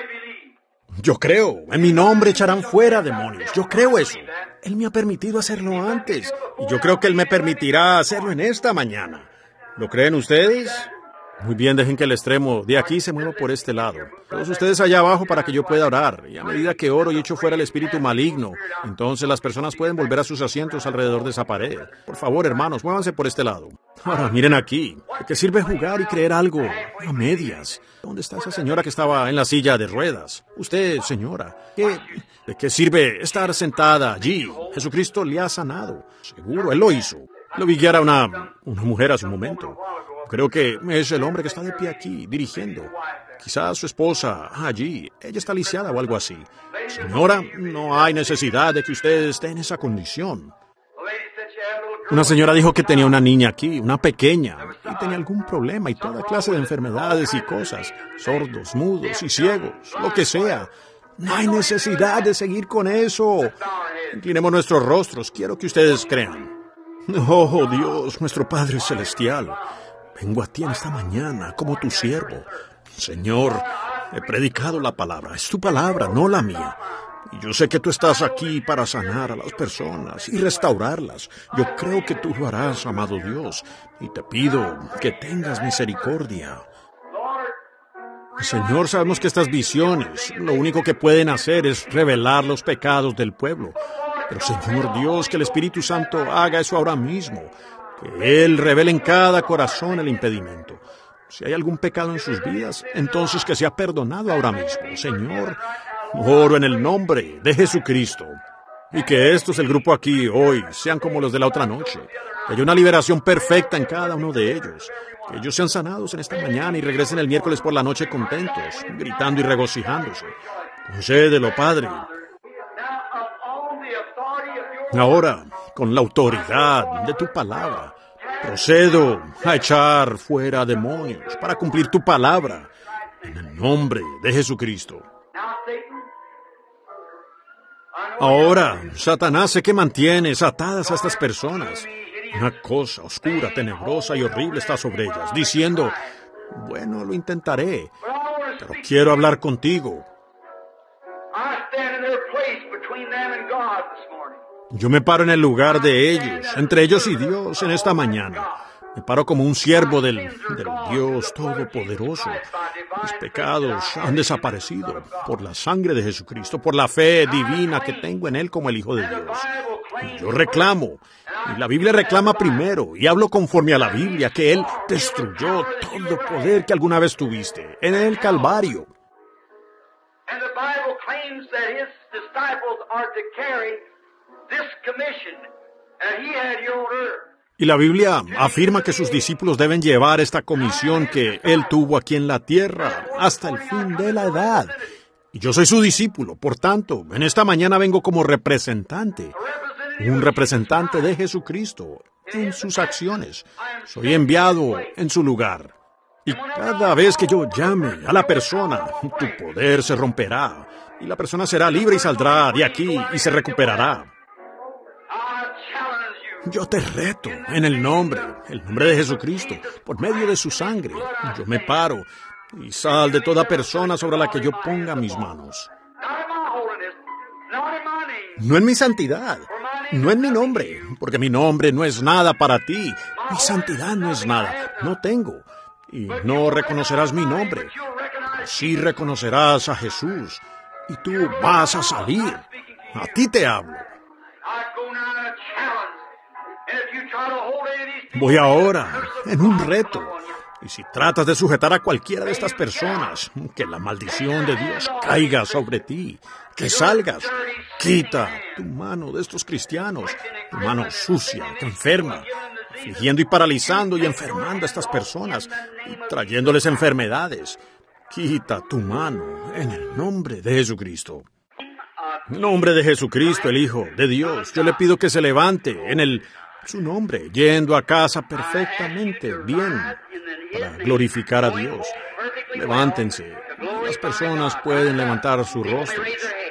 Yo creo. En mi nombre echarán fuera demonios. Yo creo eso. Él me ha permitido hacerlo antes. Y yo creo que Él me permitirá hacerlo en esta mañana. ¿Lo creen ustedes? Muy bien, dejen que el extremo de aquí se mueva por este lado. Todos ustedes allá abajo para que yo pueda orar. Y a medida que oro y echo fuera el espíritu maligno, entonces las personas pueden volver a sus asientos alrededor de esa pared. Por favor, hermanos, muévanse por este lado. Ahora, miren aquí. ¿De qué sirve jugar y creer algo a medias? ¿Dónde está esa señora que estaba en la silla de ruedas? Usted, señora, ¿de qué sirve estar sentada allí? Jesucristo le ha sanado. Seguro, Él lo hizo. Lo vi guiar a una mujer hace un momento. Creo que es el hombre que está de pie aquí, dirigiendo. Quizás su esposa allí. Ella está lisiada o algo así. Señora, no hay necesidad de que usted esté en esa condición. Una señora dijo que tenía una niña aquí, una pequeña, y tenía algún problema y toda clase de enfermedades y cosas. Sordos, mudos y ciegos, lo que sea. No hay necesidad de seguir con eso. Inclinemos nuestros rostros. Quiero que ustedes crean. Oh, Dios, nuestro Padre Celestial. Vengo a ti en esta mañana como tu siervo. Señor, he predicado la palabra. Es tu palabra, no la mía. Y yo sé que tú estás aquí para sanar a las personas y restaurarlas. Yo creo que tú lo harás, amado Dios. Y te pido que tengas misericordia. Señor, sabemos que estas visiones lo único que pueden hacer es revelar los pecados del pueblo. Pero, Señor Dios, que el Espíritu Santo haga eso ahora mismo. Que Él revele en cada corazón el impedimento. Si hay algún pecado en sus vidas, entonces que sea perdonado ahora mismo. Señor, oro en el nombre de Jesucristo. Y que estos, el grupo aquí hoy, sean como los de la otra noche. Que haya una liberación perfecta en cada uno de ellos. Que ellos sean sanados en esta mañana y regresen el miércoles por la noche contentos, gritando y regocijándose. Concédelo, Padre. Ahora, con la autoridad de tu palabra, procedo a echar fuera demonios para cumplir tu palabra en el nombre de Jesucristo. Ahora, Satanás, sé que mantienes atadas a estas personas. Una cosa oscura, tenebrosa y horrible está sobre ellas, diciendo, bueno, lo intentaré, pero quiero hablar contigo. Yo me paro en el lugar de ellos, entre ellos y Dios, en esta mañana. Me paro como un siervo del Dios Todopoderoso. Mis pecados han desaparecido por la sangre de Jesucristo, por la fe divina que tengo en Él como el Hijo de Dios. Y yo reclamo, y la Biblia reclama primero, y hablo conforme a la Biblia, que Él destruyó todo poder que alguna vez tuviste en el Calvario. Y la Biblia afirma que sus discípulos deben llevar esta comisión que Él tuvo aquí en la tierra hasta el fin de la edad. Y yo soy su discípulo, por tanto, en esta mañana vengo como representante, un representante de Jesucristo en sus acciones. Soy enviado en su lugar. Y cada vez que yo llame a la persona, tu poder se romperá, y la persona será libre y saldrá de aquí y se recuperará. Yo te reto en el nombre de Jesucristo, por medio de su sangre. Yo me paro y sal de toda persona sobre la que yo ponga mis manos. No en mi santidad, no en mi nombre, porque mi nombre no es nada para ti. Mi santidad no es nada. No tengo. Y no reconocerás mi nombre. Pero sí reconocerás a Jesús. Y tú vas a salir. A ti te hablo. Voy ahora en un reto. Y si tratas de sujetar a cualquiera de estas personas, que la maldición de Dios caiga sobre ti, que salgas, quita tu mano de estos cristianos, tu mano sucia, que enferma, afligiendo y paralizando y enfermando a estas personas, y trayéndoles enfermedades. Quita tu mano en el nombre de Jesucristo. En el nombre de Jesucristo, el Hijo de Dios, yo le pido que se levante en su nombre, yendo a casa perfectamente bien, para glorificar a Dios. Levántense. Las personas pueden levantar sus rostros.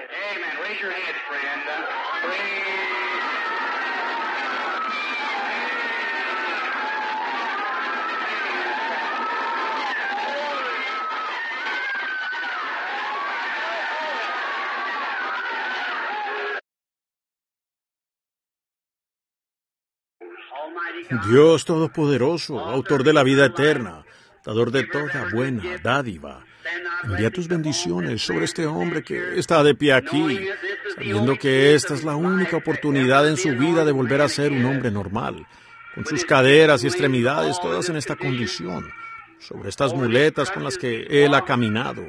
Dios Todopoderoso, autor de la vida eterna, dador de toda buena dádiva, envía tus bendiciones sobre este hombre que está de pie aquí, sabiendo que esta es la única oportunidad en su vida de volver a ser un hombre normal, con sus caderas y extremidades todas en esta condición, sobre estas muletas con las que él ha caminado.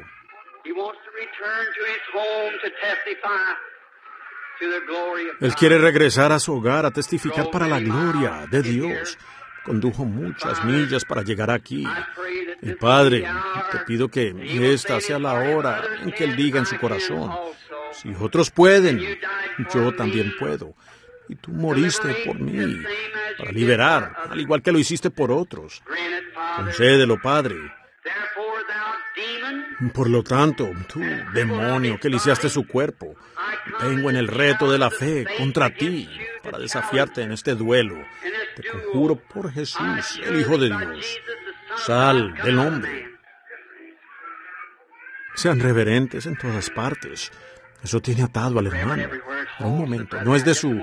Él quiere regresar a su hogar a testificar para la gloria de Dios. Condujo muchas millas para llegar aquí. Y Padre, te pido que esta sea la hora en que Él diga en su corazón, si otros pueden, yo también puedo. Y tú moriste por mí, para liberar, al igual que lo hiciste por otros. Concédelo, Padre. Por lo tanto, tú, demonio, que lisiaste su cuerpo, vengo en el reto de la fe contra ti para desafiarte en este duelo. Te conjuro por Jesús, el Hijo de Dios. Sal del hombre. Sean reverentes en todas partes. Eso tiene atado al hermano. Un momento, no es de su...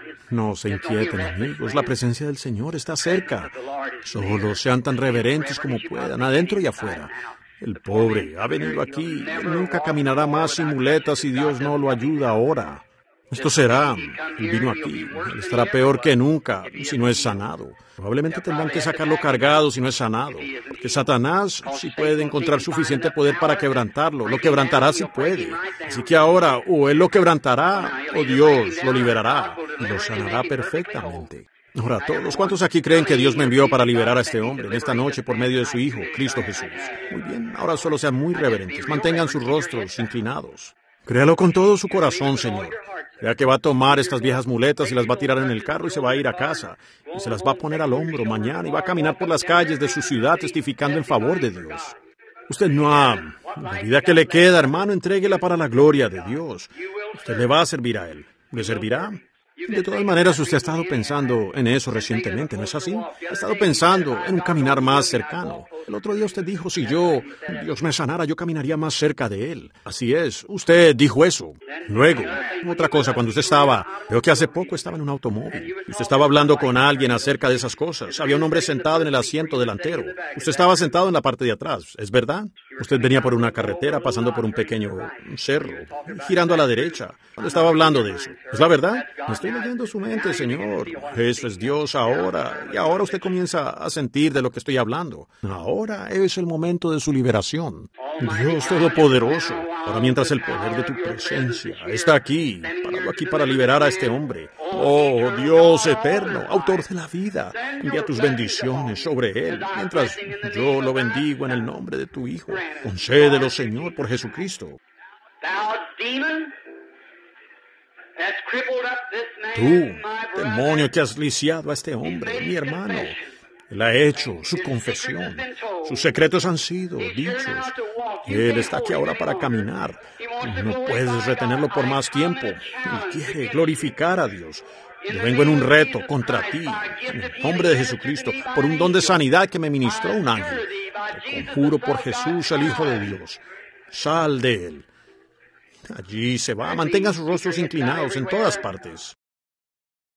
No se inquieten, amigos. La presencia del Señor está cerca. Solo sean tan reverentes como puedan, adentro y afuera. El pobre ha venido aquí. Él nunca caminará más sin muletas si Dios no lo ayuda ahora. Esto será. Él vino aquí. Él estará peor que nunca si no es sanado. Probablemente tendrán que sacarlo cargado si no es sanado. Porque Satanás sí puede encontrar suficiente poder para quebrantarlo. Lo quebrantará si puede. Así que ahora o Él lo quebrantará o Dios lo liberará y lo sanará perfectamente. Ahora, todos, ¿cuántos aquí creen que Dios me envió para liberar a este hombre en esta noche por medio de su Hijo, Cristo Jesús? Muy bien, ahora solo sean muy reverentes, mantengan sus rostros inclinados. Créalo con todo su corazón, Señor. Crea que va a tomar estas viejas muletas y las va a tirar en el carro y se va a ir a casa. Y se las va a poner al hombro mañana y va a caminar por las calles de su ciudad testificando en favor de Dios. Usted no ha... La vida que le queda, hermano, entréguela para la gloria de Dios. Usted le va a servir a Él. ¿Le servirá? De todas maneras, usted ha estado pensando en eso recientemente, ¿no es así? Ha estado pensando en un caminar más cercano. El otro día usted dijo, si Dios me sanara, yo caminaría más cerca de Él. Así es, usted dijo eso. Luego, otra cosa, cuando usted veo que hace poco estaba en un automóvil. Usted estaba hablando con alguien acerca de esas cosas. Había un hombre sentado en el asiento delantero. Usted estaba sentado en la parte de atrás, ¿es verdad? Usted venía por una carretera, pasando por un pequeño cerro, girando a la derecha. Cuando estaba hablando de eso. ¿Es la verdad? Me estoy leyendo su mente, Señor. Eso es Dios ahora. Y ahora usted comienza a sentir de lo que estoy hablando. Ahora es el momento de su liberación. Dios Todopoderoso. Ahora mientras el poder de tu presencia está aquí, parado aquí para liberar a este hombre. Oh, Dios eterno, autor de la vida, envía tus bendiciones sobre él, mientras yo lo bendigo en el nombre de tu Hijo. Concédelo, Señor, por Jesucristo. Tú, demonio que has lisiado a este hombre, mi hermano, él ha hecho su confesión. Sus secretos han sido dichos. Él está aquí ahora para caminar. No puedes retenerlo por más tiempo. Él quiere glorificar a Dios. Yo vengo en un reto contra ti, en el nombre de Jesucristo, por un don de sanidad que me ministró un ángel. Te conjuro por Jesús, el Hijo de Dios. Sal de él. Allí se va. Mantenga sus rostros inclinados en todas partes.